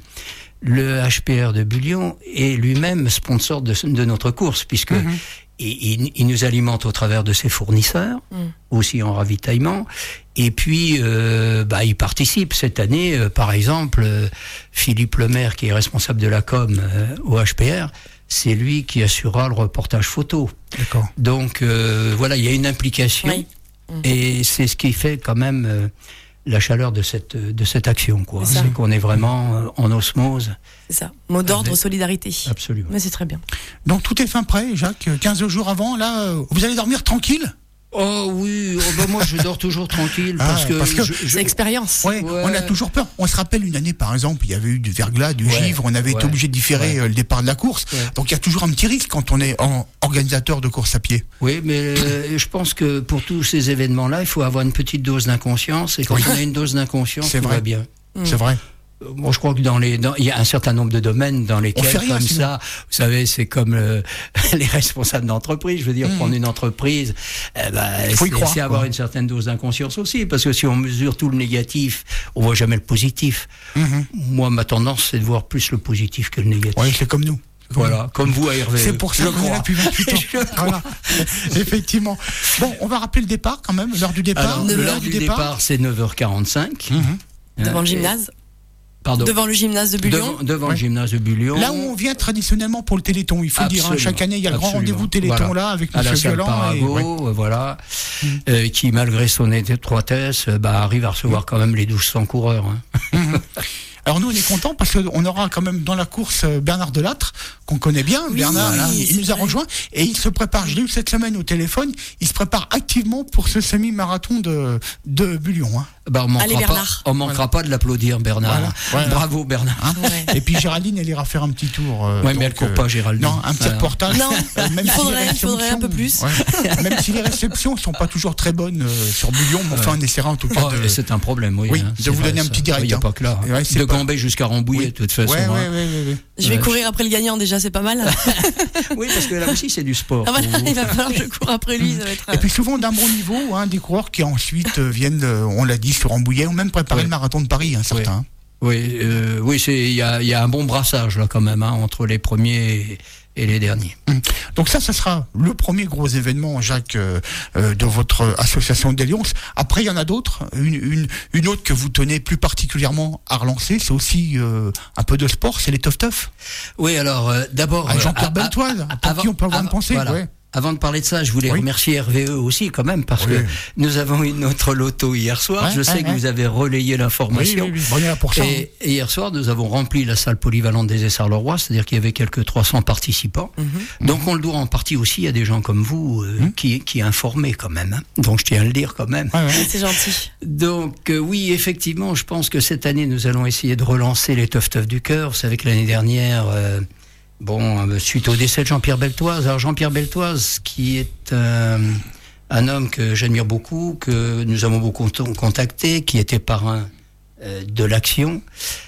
le H P R de Bullion est lui-même sponsor de, de notre course puisque mm-hmm. il, il nous alimente au travers de ses fournisseurs, mm. aussi en ravitaillement. Et puis, euh, bah, il participe cette année, euh, par exemple, euh, Philippe Lemaire, qui est responsable de la com euh, au H P R, c'est lui qui assurera le reportage photo. D'accord. Donc, euh, voilà, il y a une implication, oui. mmh. et c'est ce qui fait quand même euh, la chaleur de cette de cette action, quoi. C'est, c'est qu'on est vraiment euh, en osmose. C'est ça. Mot d'ordre, avec... solidarité. Absolument. Mais c'est très bien. Donc tout est fin prêt, Jacques. quinze jours avant, là, vous allez dormir tranquille? Oh oui, oh bah moi je dors toujours tranquille parce, ah, que parce que je, je... c'est expérience. Ouais, ouais, on a toujours peur. On se rappelle une année par exemple, il y avait eu du verglas, du ouais, givre, on avait ouais, été obligé de différer ouais. le départ de la course. Ouais. Donc il y a toujours un petit risque quand on est en organisateur de course à pied. Oui, mais euh, je pense que pour tous ces événements-là, il faut avoir une petite dose d'inconscience et quand oui. on a une dose d'inconscience, c'est tout vrai. va bien. Mmh. C'est vrai. Moi, je crois que dans les, dans, il y a un certain nombre de domaines dans lesquels, rien, comme sinon. ça, vous savez, c'est comme le, les responsables d'entreprise. Je veux dire, mmh. prendre une entreprise, eh ben, c'est, croire, c'est avoir une certaine dose d'inconscience aussi, parce que si on mesure tout le négatif, on voit jamais le positif. Mmh. Moi, ma tendance, c'est de voir plus le positif que le négatif. Oui, c'est comme nous. Voilà, comme vous à R V E. C'est pour ça qu'on est là depuis vingt-huit ans. Voilà. Effectivement. Bon, on va rappeler le départ quand même, l'heure du départ. Alors, l'heure du départ, départ c'est neuf heures quarante-cinq. Mmh. Devant le gymnase. Pardon. Devant le gymnase de Bullion. Devant, devant ouais. le gymnase de Bullion. Là où on vient traditionnellement pour le Téléthon, il faut Absolument. dire. Hein, chaque année, il y a le Absolument. grand rendez-vous Téléthon voilà. là avec M. Violand. Parago, et... ouais. voilà, mmh. euh, qui malgré son étroitesse, bah, arrive à recevoir mmh. quand même les douze cents coureurs. Hein. Mmh. Alors nous on est contents parce qu'on aura quand même dans la course Bernard Delattre qu'on connaît bien. Oui, Bernard, là, il nous a rejoint et il se prépare. Je l'ai eu cette semaine au téléphone. Il se prépare activement pour ce semi-marathon de de Bullion. Hein. Bah on manquera Allez, pas, on manquera voilà. pas de l'applaudir Bernard. Voilà. Voilà. Bravo Bernard. Hein ouais. Et puis Géraldine elle ira faire un petit tour. Euh, ouais mais elle court euh, pas Géraldine. Non un petit voilà. reportage. Non. Euh, même il faudrait, si il faudrait un peu plus. Ouais. Même si les réceptions sont pas toujours très bonnes euh, sur Bullion, mais enfin ouais. on essaiera en tout cas. Oh, de... C'est un problème oui. Oui. Hein, de vous vrai, donner un ça. petit direct. Il n'y a pas que là. Ouais, de pas... Gambé jusqu'à Rambouillet de toute façon. Ouais ouais ouais. Je vais courir après le gagnant déjà c'est pas mal. Oui parce que là aussi c'est du sport. Ah, voilà, il va falloir que je cours après lui. Ça va être... Et puis souvent d'un bon niveau, hein, des coureurs qui ensuite viennent, on l'a dit, sur Rambouillet ou même préparer ouais. le marathon de Paris, hein, certains. Oui, oui, euh, oui, c'est il y a, y a un bon brassage là quand même hein, entre les premiers et, et les derniers. Mmh. Donc ça, ça sera le premier gros événement, Jacques, euh, euh, de votre association des Lions. Après, il y en a d'autres. Une, une, une autre que vous tenez plus particulièrement à relancer, c'est aussi euh, un peu de sport, c'est les Tough Tough. Oui, alors euh, d'abord ah, Jean-Pierre euh, Beltoise, pour qui on peut avoir une pensée. Voilà. Ouais. Avant de parler de ça, je voulais oui. remercier R V E aussi quand même parce oui. que nous avons eu notre loto hier soir. Ouais, je sais ouais, que ouais. vous avez relayé l'information. Oui, oui, oui. Bon, pour ça, et, et hier soir, nous avons rempli la salle polyvalente des Essarts-le-Roi, c'est-à-dire qu'il y avait quelques trois cents participants. Mm-hmm. Donc on le doit en partie aussi à des gens comme vous euh, mm-hmm. qui, qui informaient quand même. Hein. Donc je tiens à le dire quand même. Ouais, ouais. C'est gentil. Donc euh, oui, effectivement, je pense que cette année, nous allons essayer de relancer les Tough Tough du cœur. Vous savez que l'année dernière... Euh, Bon, suite au décès de Jean-Pierre Beltoise, alors Jean-Pierre Beltoise, qui est euh, un homme que j'admire beaucoup, que nous avons beaucoup contacté, qui était parrain euh, de l'action,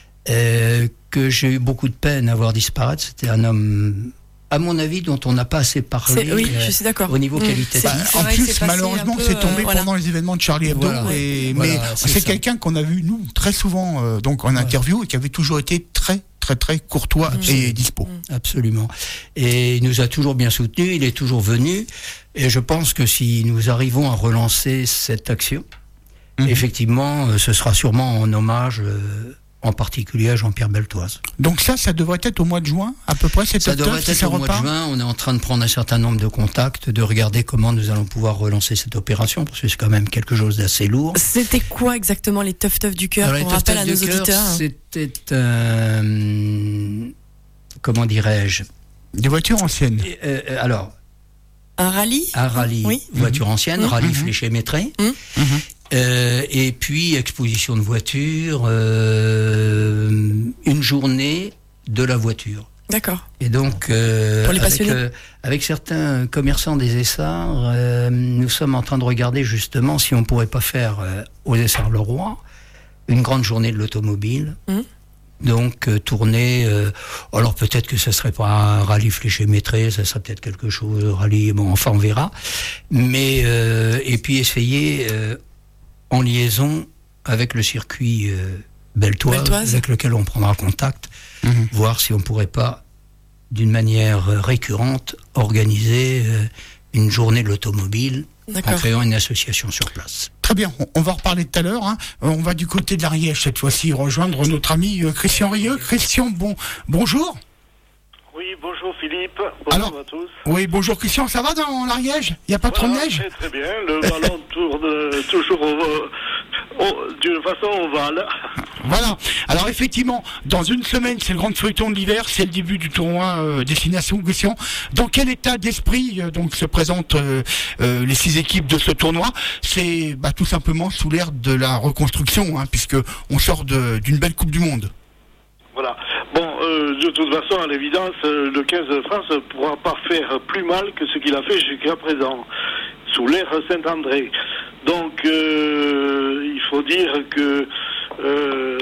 euh, que j'ai eu beaucoup de peine à voir disparaître. C'était un homme, à mon avis, dont on n'a pas assez parlé. Oui, je suis d'accord. Au niveau mmh, qualitatif. Bah, en plus, malheureusement, c'est tombé euh, pendant voilà. les événements de Charlie Hebdo. Voilà. Et, voilà, mais c'est, c'est quelqu'un qu'on a vu nous très souvent euh, donc en voilà. interview et qui avait toujours été très très très courtois mmh. et dispo. Absolument. Et il nous a toujours bien soutenus, il est toujours venu. Et je pense que si nous arrivons à relancer cette action, mmh. effectivement, ce sera sûrement en hommage, euh, en particulier à Jean-Pierre Beltoise. Donc ça, ça devrait être au mois de juin, à peu près, cette Ça devrait être ça au repart. mois de juin. On est en train de prendre un certain nombre de contacts, de regarder comment nous allons pouvoir relancer cette opération, parce que c'est quand même quelque chose d'assez lourd. C'était quoi exactement les Tough Tough du cœur, pour rappel à nos auditeurs? C'était, euh, comment dirais-je, des voitures anciennes. Euh, euh, alors, un rallye. Un rallye, oui. voiture ancienne, mmh. rallye mmh. fléché métré. Mmh. Mmh. Euh, et puis exposition de voitures, euh, une journée de la voiture. D'accord. Et donc, euh, Pour les avec, passionnés. euh, avec certains commerçants des Essarts, euh, nous sommes en train de regarder justement si on pourrait pas faire euh, aux Essarts-le-Roi une grande journée de l'automobile. Mmh. Donc, euh, tourner. Euh, alors peut-être que ce serait pas un rallye fléché-métré, ça serait peut-être quelque chose, rallye. Bon, enfin, on verra. Mais euh, et puis essayer euh, en liaison avec le circuit euh, Beltoise, Beltoise, avec lequel on prendra contact, Mmh. voir si on pourrait pas, d'une manière euh, récurrente, organiser euh, une journée de l'automobile en D'accord. créant une association sur place. Très bien, on, on va en reparler tout à l'heure. Hein. Euh, On va du côté de l'Ariège cette fois-ci rejoindre notre ami euh, Christian Rieux. Christian, bon, bonjour. Oui, bonjour Philippe, bonjour Alors, à tous. Oui, bonjour Christian, ça va dans l'Ariège? Il n'y a pas trop de Voilà, neige? très très bien, le ballon tourne toujours au- au- d'une façon ovale. Voilà. Alors effectivement, dans une semaine, c'est le grand feuilleton de l'hiver, c'est le début du tournoi euh, Destination Christian. Dans quel état d'esprit euh, donc se présentent euh, euh, les six équipes de ce tournoi? C'est bah, tout simplement sous l'ère de la reconstruction, hein, puisque on sort de- d'une belle Coupe du Monde. Voilà. Bon, euh, de toute façon, à l'évidence, euh, le quinze de France ne pourra pas faire plus mal que ce qu'il a fait jusqu'à présent, sous l'ère Saint-André. Donc, euh, il faut dire que euh,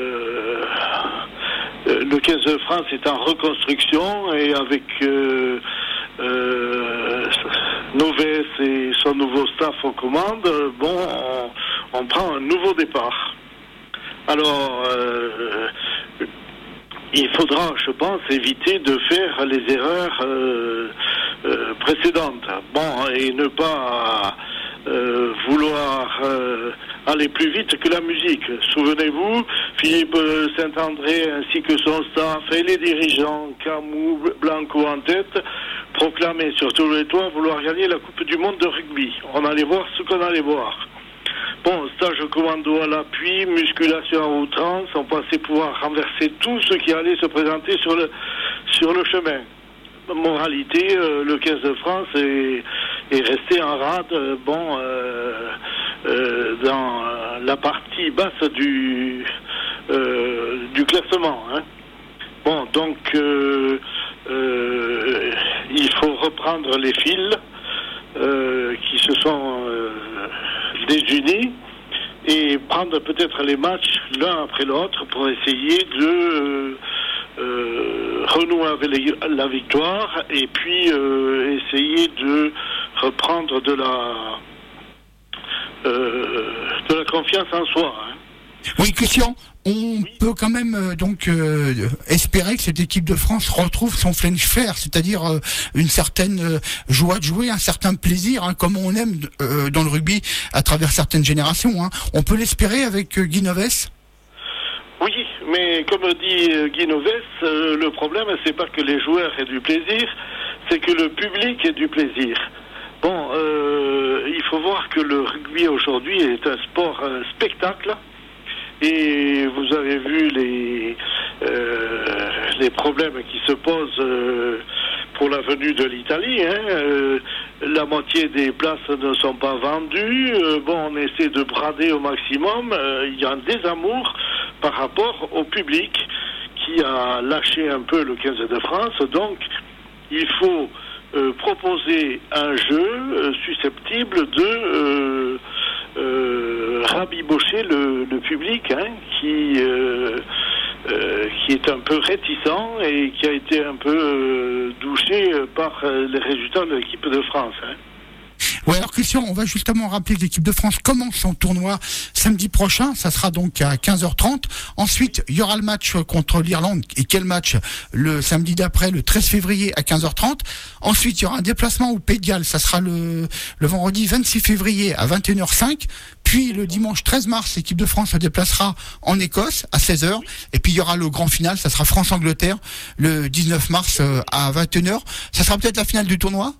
le quinze de France est en reconstruction et avec euh, euh, Novès et son nouveau staff aux commandes, bon, on, on prend un nouveau départ. Alors, euh, il faudra, je pense, éviter de faire les erreurs euh, euh, précédentes. Bon, et ne pas euh, vouloir euh, aller plus vite que la musique. Souvenez-vous, Philippe Saint-André ainsi que son staff et les dirigeants, Camou, Blanco en tête, proclamaient sur tous les toits vouloir gagner la Coupe du Monde de rugby. On allait voir ce qu'on allait voir. Bon, stage commando à l'appui, musculation à outrance, on pensait pouvoir renverser tout ce qui allait se présenter sur le, sur le chemin. Moralité, euh, le quinze de France est, est resté en rade, euh, bon, euh, euh, dans la partie basse du, euh, du classement. Hein. Bon, donc, euh, euh, il faut reprendre les fils euh, qui se sont euh, désunis et prendre peut-être les matchs l'un après l'autre pour essayer de euh, euh, renouer avec la victoire et puis euh, essayer de reprendre de la euh, de la confiance en soi. Hein. Oui, Christian, on peut quand même euh, donc euh, espérer que cette équipe de France retrouve son flench-faire, c'est-à-dire euh, une certaine euh, joie de jouer, un certain plaisir, hein, comme on aime euh, dans le rugby à travers certaines générations. Hein. On peut l'espérer avec euh, Guy Novès? Oui, mais comme dit euh, Guy Novès, euh, le problème, c'est pas que les joueurs aient du plaisir, c'est que le public ait du plaisir. Bon, euh, il faut voir que le rugby aujourd'hui est un sport, un spectacle. Et vous avez vu les euh, les problèmes qui se posent euh, pour la venue de l'Italie. Hein. Euh, la moitié des places ne sont pas vendues. Euh, bon, on essaie de brader au maximum. Euh, il y a un désamour par rapport au public qui a lâché un peu le quinze de France. Donc, il faut euh, proposer un jeu euh, susceptible de euh, Euh, rabibocher le, le public hein, qui euh, euh, qui est un peu réticent et qui a été un peu euh, douché par euh, les résultats de l'équipe de France. Hein. Ouais, alors Christian, on va justement rappeler que l'équipe de France commence son tournoi samedi prochain, ça sera donc à quinze heures trente. Ensuite, il y aura le match contre l'Irlande. Et quel match? Le samedi d'après, le treize février à quinze heures trente. Ensuite, il y aura un déplacement au Pays de Galles, ça sera le, le vendredi vingt-six février à vingt et une heures cinq. Puis le dimanche treize mars, l'équipe de France se déplacera en Écosse à seize heures. Et puis il y aura le grand final, ça sera France-Angleterre le dix-neuf mars à vingt et une heures. Ça sera peut-être la finale du tournoi?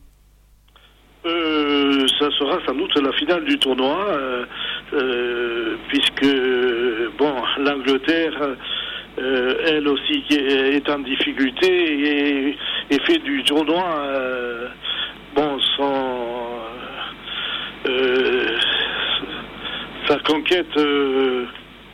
Euh, ça sera sans doute la finale du tournoi, euh, euh, puisque bon, l'Angleterre, euh, elle aussi, est en difficulté et, et fait du tournoi euh, bon son euh, sa leur conquête euh,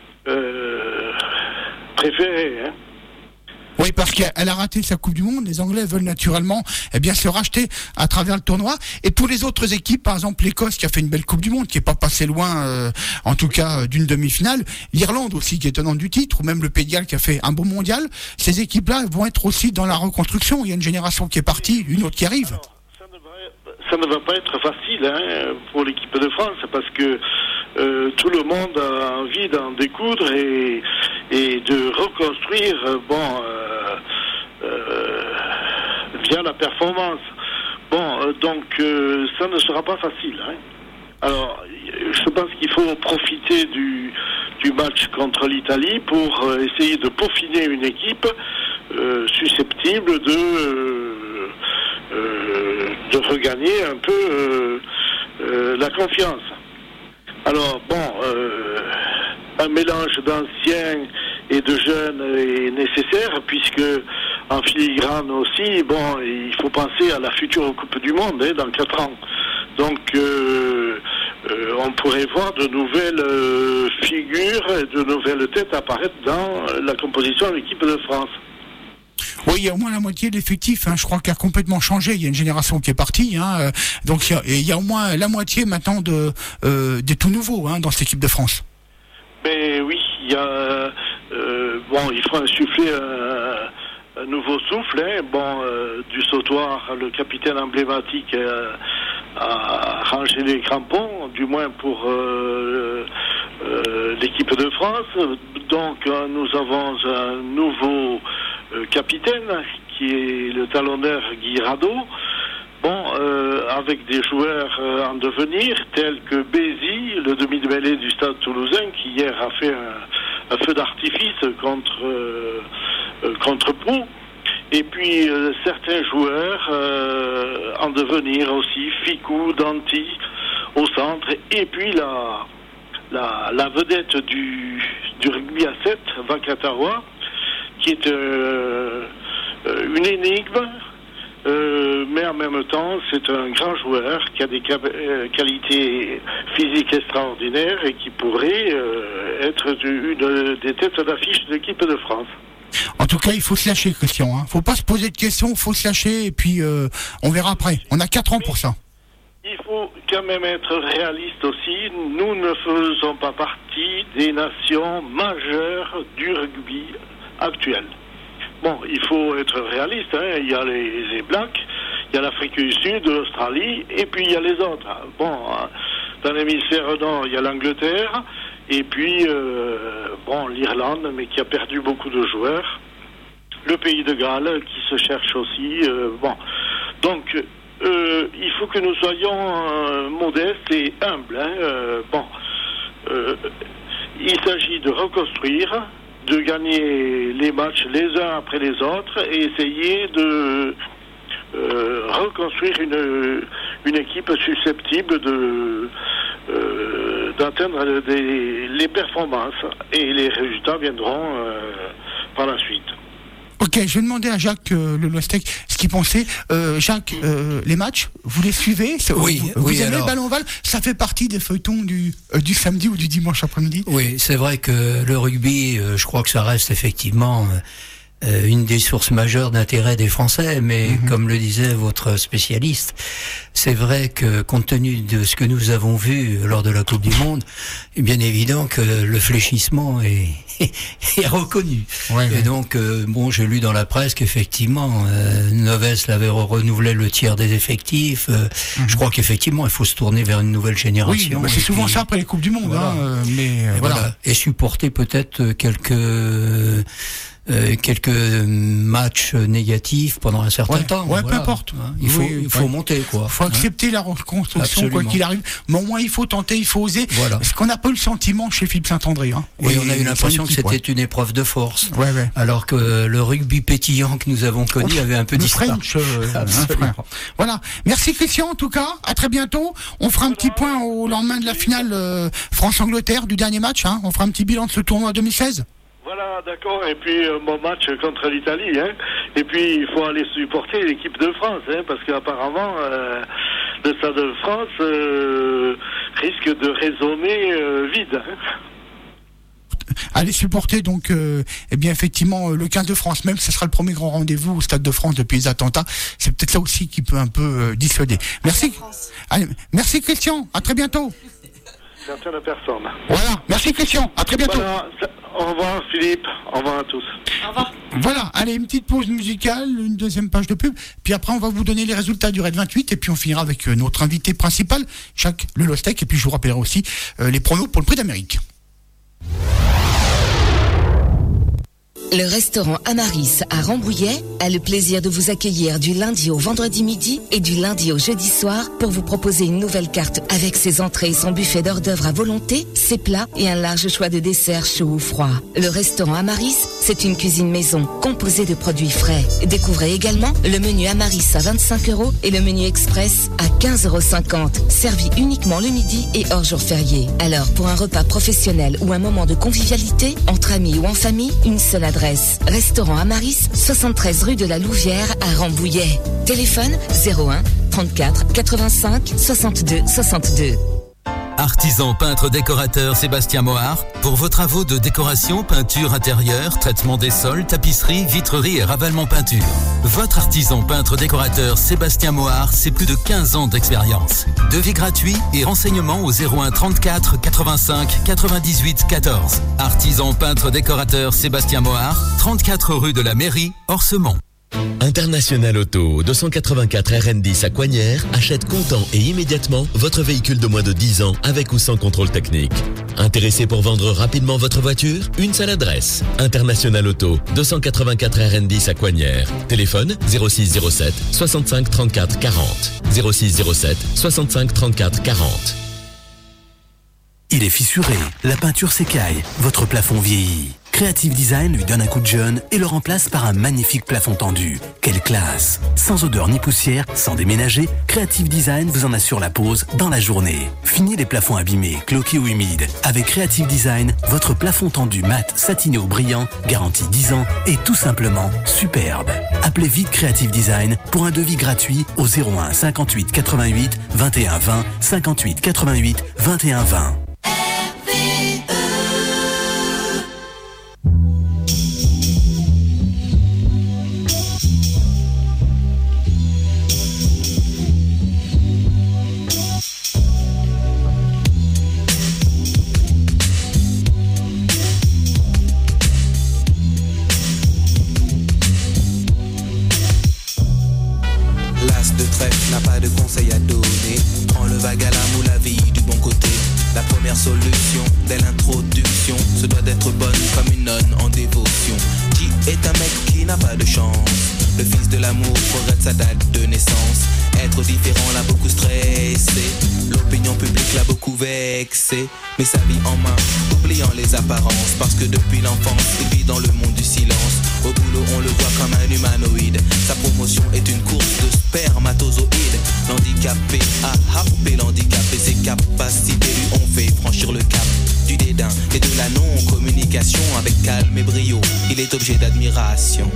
euh, préférée. Hein. Oui, parce qu'elle a raté sa Coupe du Monde. Les Anglais veulent naturellement eh bien, se racheter à travers le tournoi. Et pour les autres équipes, par exemple l'Écosse qui a fait une belle Coupe du Monde, qui n'est pas passée loin, euh, en tout cas, euh, d'une demi-finale. L'Irlande aussi qui est tenante du titre, ou même le Pays de Galles qui a fait un beau mondial. Ces équipes-là vont être aussi dans la reconstruction. Il y a une génération qui est partie, une autre qui arrive. Alors, ça, ne va, ça ne va pas être facile hein, pour l'équipe de France, parce que euh, tout le monde a envie d'en découdre et, et de reconstruire, bon... Euh, Euh, via la performance. Bon, euh, donc euh, ça ne sera pas facile. Hein. Alors, je pense qu'il faut profiter du, du match contre l'Italie pour euh, essayer de peaufiner une équipe euh, susceptible de euh, euh, de regagner un peu euh, euh, la confiance. Alors, bon, euh, un mélange d'anciens et de jeunes est nécessaire, puisque en filigrane aussi, bon, il faut penser à la future Coupe du Monde hein, dans quatre ans. Donc, euh, euh, on pourrait voir de nouvelles euh, figures et de nouvelles têtes apparaître dans la composition de l'équipe de France. Oui, il y a au moins la moitié de l'effectif, hein, je crois qu'il a complètement changé. Il y a une génération qui est partie, hein, donc il y, a, il y a au moins la moitié maintenant de euh, des tout nouveaux hein, dans cette équipe de France. Mais oui, il y a euh, bon, il faut insuffler un, un nouveau souffle. Hein. Bon, euh, du sautoir, le capitaine emblématique euh, a rangé les crampons, du moins pour euh, euh, l'équipe de France. Donc, euh, nous avons un nouveau euh, capitaine qui est le talonneur Guy Radeau. Bon, euh, avec des joueurs euh, en devenir, tels que Bézi, le demi de mêlée du Stade Toulousain, qui hier a fait un, un feu d'artifice contre euh, euh, contre Pau. Et puis euh, certains joueurs euh, en devenir aussi, Ficou, Danti au centre, et puis la la, la vedette du du rugby à sept, Vakatawa, qui est euh, euh, une énigme. Euh, mais en même temps, c'est un grand joueur qui a des cap- euh, qualités physiques extraordinaires et qui pourrait euh, être du, une des têtes d'affiche de l'équipe de France. En tout cas, il faut se lâcher, Christian. Hein. Faut pas se poser de questions, faut se lâcher et puis euh, on verra après. On a quatre ans pour ça. Il faut quand même être réaliste aussi. Nous ne faisons pas partie des nations majeures du rugby actuel. Bon, il faut être réaliste, hein. Il y a les, les Blacks, il y a l'Afrique du Sud, l'Australie, et puis il y a les autres. Bon, dans l'hémisphère nord, il y a l'Angleterre, et puis, euh, bon, l'Irlande, mais qui a perdu beaucoup de joueurs. Le Pays de Galles, qui se cherche aussi. Euh, bon, donc, euh, il faut que nous soyons euh, modestes et humbles. Hein. Euh, bon, euh, il s'agit de reconstruire, de gagner les matchs les uns après les autres et essayer de euh, reconstruire une, une équipe susceptible de euh, d'atteindre des, les performances, et les résultats viendront euh, par la suite. Ok, je vais demander à Jacques euh, Le Lostec ce qu'il pensait. Euh, Jacques, euh, les matchs, vous les suivez? Oui, vous, oui, vous aimez alors... le ballon ovale? Ça fait partie des feuilletons du, euh, du samedi ou du dimanche après-midi? Oui, c'est vrai que le rugby, euh, je crois que ça reste effectivement euh, une des sources majeures d'intérêt des Français, mais mm-hmm. comme le disait votre spécialiste, c'est vrai que compte tenu de ce que nous avons vu lors de la Coupe du Monde, est bien évident que le fléchissement est, est reconnu. Ouais, et ouais. donc, euh, bon, j'ai lu dans la presse qu'effectivement, euh, Noves l'avait renouvelé le tiers des effectifs. Euh, mm-hmm. Je crois qu'effectivement, il faut se tourner vers une nouvelle génération. Oui, bah c'est souvent puis, ça après les Coupes du Monde, voilà. hein, euh, mais et voilà. voilà. Et supporter peut-être quelques... Euh, Euh, quelques matchs négatifs pendant un certain ouais, temps. Ouais, voilà. peu importe. Hein, il faut, oui, il faut ouais. monter, quoi. Il faut accepter hein. la reconstruction, Absolument. quoi qu'il arrive. Mais au moins, il faut tenter, il faut oser. Voilà. Parce qu'on n'a pas eu le sentiment chez Philippe Saint-André. Hein. Oui, et on a eu l'impression équipe, que c'était ouais. une épreuve de force. Ouais, ouais. Alors que le rugby pétillant que nous avons connu Ouf, avait un peu le disparu. French, euh, hein, frère. Voilà. Merci Christian, en tout cas. À très bientôt. On fera un petit point au lendemain de la finale euh, France-Angleterre, du dernier match. Hein. On fera un petit bilan de ce tournoi deux mille seize. Voilà, d'accord. Et puis, euh, mon match contre l'Italie. Hein. Et puis, il faut aller supporter l'équipe de France, hein, parce qu'apparemment, euh, le Stade de France euh, risque de résonner euh, vide. Hein. Allez supporter donc euh, eh bien effectivement le quinze de France, même si ce sera le premier grand rendez-vous au Stade de France depuis les attentats, c'est peut-être ça aussi qui peut un peu euh, dissuader. Merci. Allez, merci Christian, à très bientôt. Merci à la personne. Voilà, merci Christian, à très bientôt. Voilà, au revoir Philippe, au revoir à tous. Au revoir. Voilà, allez, une petite pause musicale, une deuxième page de pub, puis après on va vous donner les résultats du Raid vingt-huit, et puis on finira avec euh, notre invité principal, Jacques Le Lostec, et puis je vous rappellerai aussi euh, les pronos pour le Prix d'Amérique. Le restaurant Amaris à Rambouillet a le plaisir de vous accueillir du lundi au vendredi midi et du lundi au jeudi soir pour vous proposer une nouvelle carte avec ses entrées et son buffet d'hors d'œuvre à volonté, ses plats et un large choix de desserts chauds ou froids. Le restaurant Amaris, c'est une cuisine maison composée de produits frais. Découvrez également le menu Amaris à vingt-cinq euros et le menu express à quinze euros cinquante, servi uniquement le midi et hors jour férié. Alors, pour un repas professionnel ou un moment de convivialité, entre amis ou en famille, une seule adresse. Restaurant Amaris, soixante-treize rue de la Louvière à Rambouillet. Téléphone zéro un trente-quatre quatre-vingt-cinq soixante-deux soixante-deux. Artisan peintre décorateur Sébastien Mohar, pour vos travaux de décoration, peinture intérieure, traitement des sols, tapisserie, vitrerie et ravalement peinture. Votre artisan peintre décorateur Sébastien Mohar, c'est plus de quinze ans d'expérience. Devis gratuit et renseignements au zéro un trente-quatre quatre-vingt-cinq quatre-vingt-dix-huit quatorze. Artisan peintre décorateur Sébastien Mohar, trente-quatre rue de la Mairie, Orsemont. International Auto, deux cent quatre-vingt-quatre R N dix à Coignières, achète comptant et immédiatement votre véhicule de moins de dix ans avec ou sans contrôle technique. Intéressé pour vendre rapidement votre voiture? Une seule adresse. International Auto, deux cent quatre-vingt-quatre R N dix à Coignières. Téléphone zéro six zéro sept soixante-cinq trente-quatre quarante. zéro six zéro sept soixante-cinq trente-quatre quarante. Il est fissuré, la peinture s'écaille, votre plafond vieillit. Creative Design lui donne un coup de jeune et le remplace par un magnifique plafond tendu. Quelle classe! Sans odeur ni poussière, sans déménager, Creative Design vous en assure la pose dans la journée. Fini les plafonds abîmés, cloqués ou humides. Avec Creative Design, votre plafond tendu mat, satiné ou brillant, garantie dix ans et tout simplement superbe. Appelez vite Creative Design pour un devis gratuit au zéro un cinquante-huit quatre-vingt-huit vingt et un vingt, cinquante-huit quatre-vingt-huit vingt et un vingt. L'as de trèfle n'a pas de conseil à donner. Prends le vague à l'âme ou la vie du bon côté. La première solution, dès l'introduction, se doit d'être bonne comme une nonne en dévotion. J est un mec qui n'a pas de chance. Le fils de l'amour regrette sa date de naissance. Être différent l'a beaucoup stressé. L'opinion publique l'a beaucoup vexé. Mais sa vie en main, oubliant les apparences. Parce que depuis l'enfance, il vit dans le monde du silence. Au boulot, on le voit comme un humanoïde. Sa promotion est une course de spermatozoïdes. L'handicapé a happé l'handicapé. Ses capacités lui ont fait franchir le cap du dédain et de la non-communication. Avec calme et brio, il est objet d'admiration.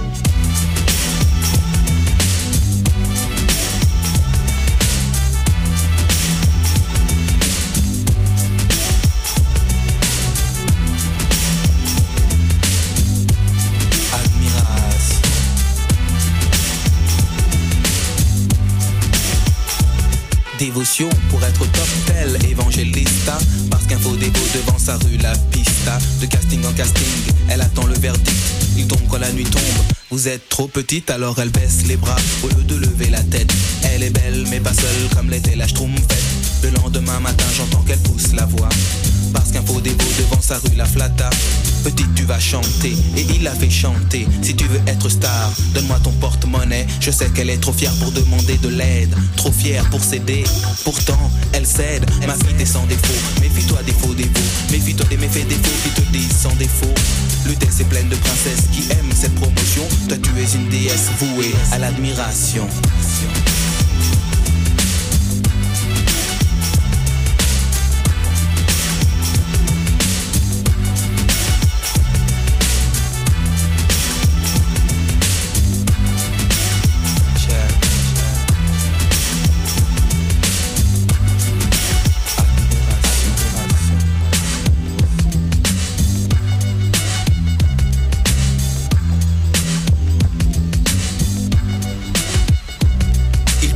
Dévotion pour être top tel évangélista. Parce qu'un faux dévot devant sa rue la pista. De casting en casting, elle attend le verdict. Il tombe quand la nuit tombe. Vous êtes trop petite alors elle baisse les bras au lieu de lever la tête. Elle est belle mais pas seule comme l'était la Schtroumpfette. Le lendemain matin j'entends qu'elle pousse la voix. Parce qu'un faux dévot devant sa rue la flatta. Petite tu vas chanter et il la fait chanter. Si tu veux être star, donne-moi ton porte-monnaie. Je sais qu'elle est trop fière pour demander de l'aide. Trop fière pour céder, pourtant elle cède. Ma fille t'es sans défaut, méfie-toi des faux dévots. Méfie-toi des méfaits des faux qui te disent sans défaut. L'Utesse est pleine de princesses qui aiment cette promotion. Toi tu es une déesse vouée à l'admiration.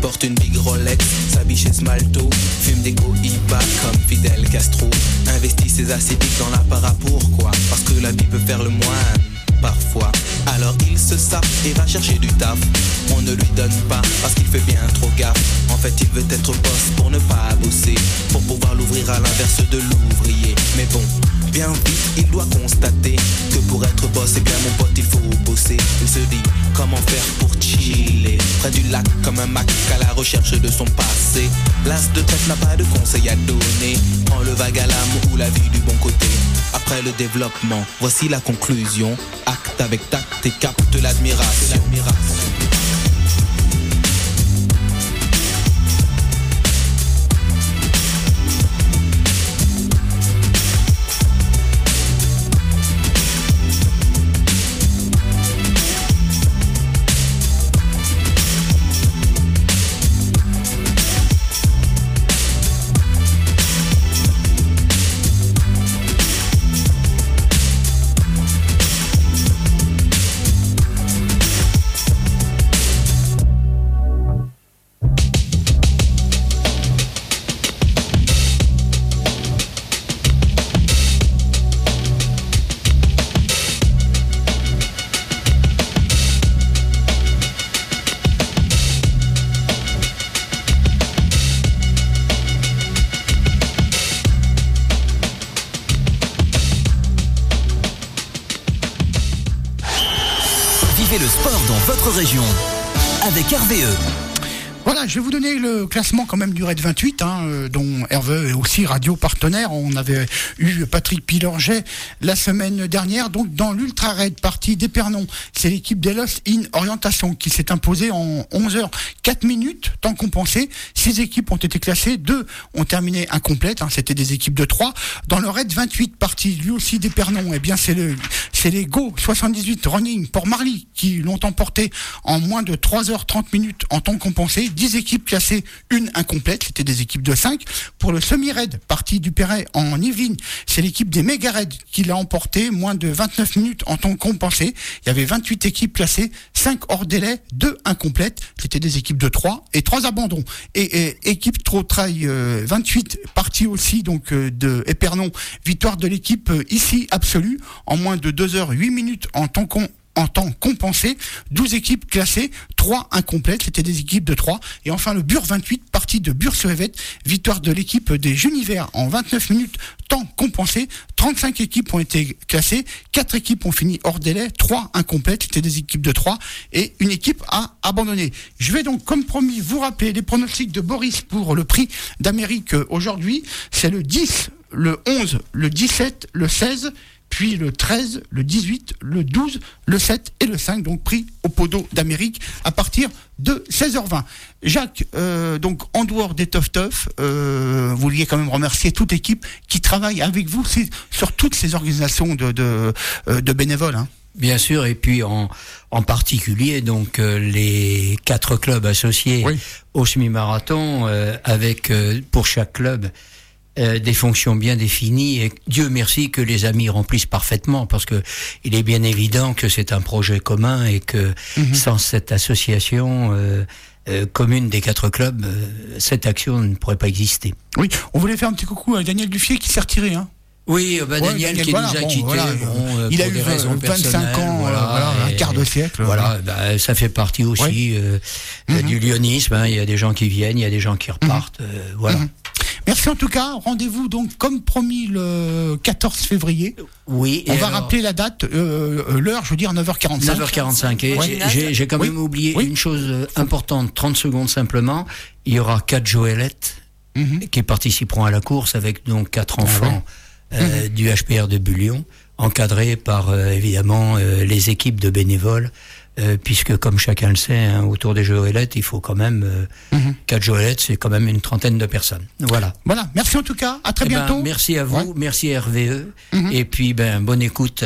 porte une big Rolex, s'habille chez Smalto, fume des Cohiba comme Fidel Castro. Investit ses acédiques dans l'apparat, pourquoi? Parce que la vie peut faire le moins parfois. Alors il se sape et va chercher du taf. On ne lui donne pas parce qu'il fait bien trop gaffe. En fait il veut être boss pour ne pas bosser, pour pouvoir l'ouvrir à l'inverse de l'ouvrier. Mais bon, bien vite il doit constater que pour être boss, eh bien mon pote il faut bosser. Il se dit comment faire pour chiller près du lac comme un Mac à la recherche de son passé. L'as de tête n'a pas de conseils à donner. Prends le vague à l'âme ou la vie du bon côté. Après le développement, voici la conclusion. Acte avec tact et capte l'admiration. le sport dans votre région avec R V E. Voilà, je vais vous donner le classement quand même du Raid vingt-huit, hein, euh, dont R V E est aussi radio partenaire. On avait eu Patrick Pilorget la semaine dernière. Donc dans l'Ultra Raid partie d'Épernon, c'est l'équipe des Lost in Orientation qui s'est imposée en onze heures quatre minutes, temps compensé. Six équipes ont été classées, deux ont terminé incomplètes, hein, c'était des équipes de trois. Dans le Raid vingt-huit partie, lui aussi d'Épernon, eh bien c'est le c'est les Go soixante-dix-huit Running pour Marly qui l'ont emporté en moins de trois heures trente minutes en temps compensé. dix équipes classées, une incomplète, c'était des équipes de cinq. Pour le semi-raid, partie du Perret en Yvelines, c'est l'équipe des méga raids qui l'a emporté, moins de vingt-neuf minutes en temps compensé. Il y avait vingt-huit équipes classées, cinq hors délai, deux incomplètes, c'était des équipes de trois et trois abandons. Et, et équipe Trop Trail euh, vingt-huit, partie aussi donc euh, de Épernon, victoire de l'équipe euh, ici absolue, en moins de deux heures huit minutes en temps compensé. En temps compensé, douze équipes classées, trois incomplètes, c'était des équipes de trois. Et enfin le Bure vingt-huit, partie de Bure-sur-Yvette, victoire de l'équipe des Junivers en vingt-neuf minutes, temps compensé. trente-cinq équipes ont été classées, quatre équipes ont fini hors délai, trois incomplètes, c'était des équipes de trois, et une équipe a abandonné. Je vais donc, comme promis, vous rappeler les pronostics de Boris pour le prix d'Amérique aujourd'hui. C'est le dix, le onze, le dix-sept, le seize, puis le treize, le dix-huit, le douze, le sept et le cinq, donc prix au Podo d'Amérique à partir de seize heures vingt. Jacques, euh, donc en dehors des Tough Tough, euh, vous vouliez quand même remercier toute l'équipe qui travaille avec vous sur toutes ces organisations de, de, de bénévoles. Hein. Bien sûr, et puis en, en particulier donc euh, les quatre clubs associés oui. au semi-marathon, euh, avec euh, pour chaque club Euh, des fonctions bien définies, et Dieu merci que les amis remplissent parfaitement, parce que il est bien évident que c'est un projet commun et que mmh. sans cette association euh, euh, commune des quatre clubs, euh, cette action ne pourrait pas exister. Oui, on voulait faire un petit coucou à Daniel Duffier qui s'est retiré, hein. Oui, bah ouais, Daniel, Daniel qui voilà, nous a bon, quittés, voilà, bon, euh, il pour a des eu raisons vingt-cinq ans, voilà, voilà, un quart de siècle. Voilà, bah, ça fait partie aussi oui. euh, mm-hmm. du lyonisme. Hein. Il y a des gens qui viennent, il y a des gens qui repartent. Mm-hmm. Euh, voilà. Mm-hmm. Merci en tout cas. Rendez-vous donc comme promis le quatorze février. Oui. On va alors... rappeler la date, euh, l'heure, je veux dire neuf heures quarante-cinq. neuf heures quarante-cinq. Et ouais. j'ai, j'ai quand même oui. oublié oui. une chose importante, trente secondes simplement. Il y aura quatre Joëlettes mm-hmm. qui participeront à la course avec donc quatre enfants. Ah ouais. Euh, mmh. du H P R de Bullion, encadré par euh, évidemment euh, les équipes de bénévoles, euh, puisque comme chacun le sait, hein, autour des Joëlettes, il faut quand même euh, mmh. quatre Joëlettes, c'est quand même une trentaine de personnes. Voilà. Voilà. Merci en tout cas. À très eh bientôt. Ben, merci à vous, ouais. merci R V E, mmh. et puis ben bonne écoute euh,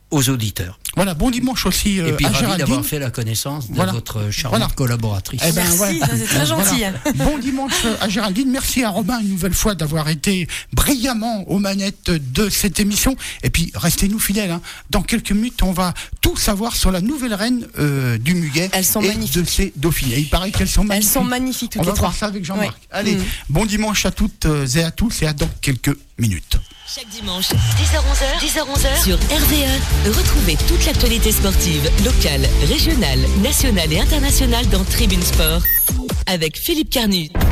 aux auditeurs. Voilà, bon dimanche aussi euh, Et puis à ravi Géraldine. d'avoir fait la connaissance de Voilà. votre charmante Voilà. collaboratrice. Eh ben, Merci, ouais. ça, c'est très gentil. Voilà. Bon dimanche à Géraldine. Merci à Robin une nouvelle fois d'avoir été brillamment aux manettes de cette émission. Et puis restez-nous fidèles. Hein. Dans quelques minutes, on va tout savoir sur la nouvelle reine euh, du Muguet. Elles sont et magnifiques. de ses dauphines. Et il paraît qu'elles sont magnifiques. Elles sont magnifiques toutes On va les trois. voir ça avec Jean-Marc. Ouais. Allez, Mm. bon dimanche à toutes et à tous et à dans quelques minutes. Chaque dimanche, dix heures onze heures, dix heures onze heures, sur R V E, retrouvez toute l'actualité sportive, locale, régionale, nationale et internationale dans Tribune Sport, avec Philippe Carnu.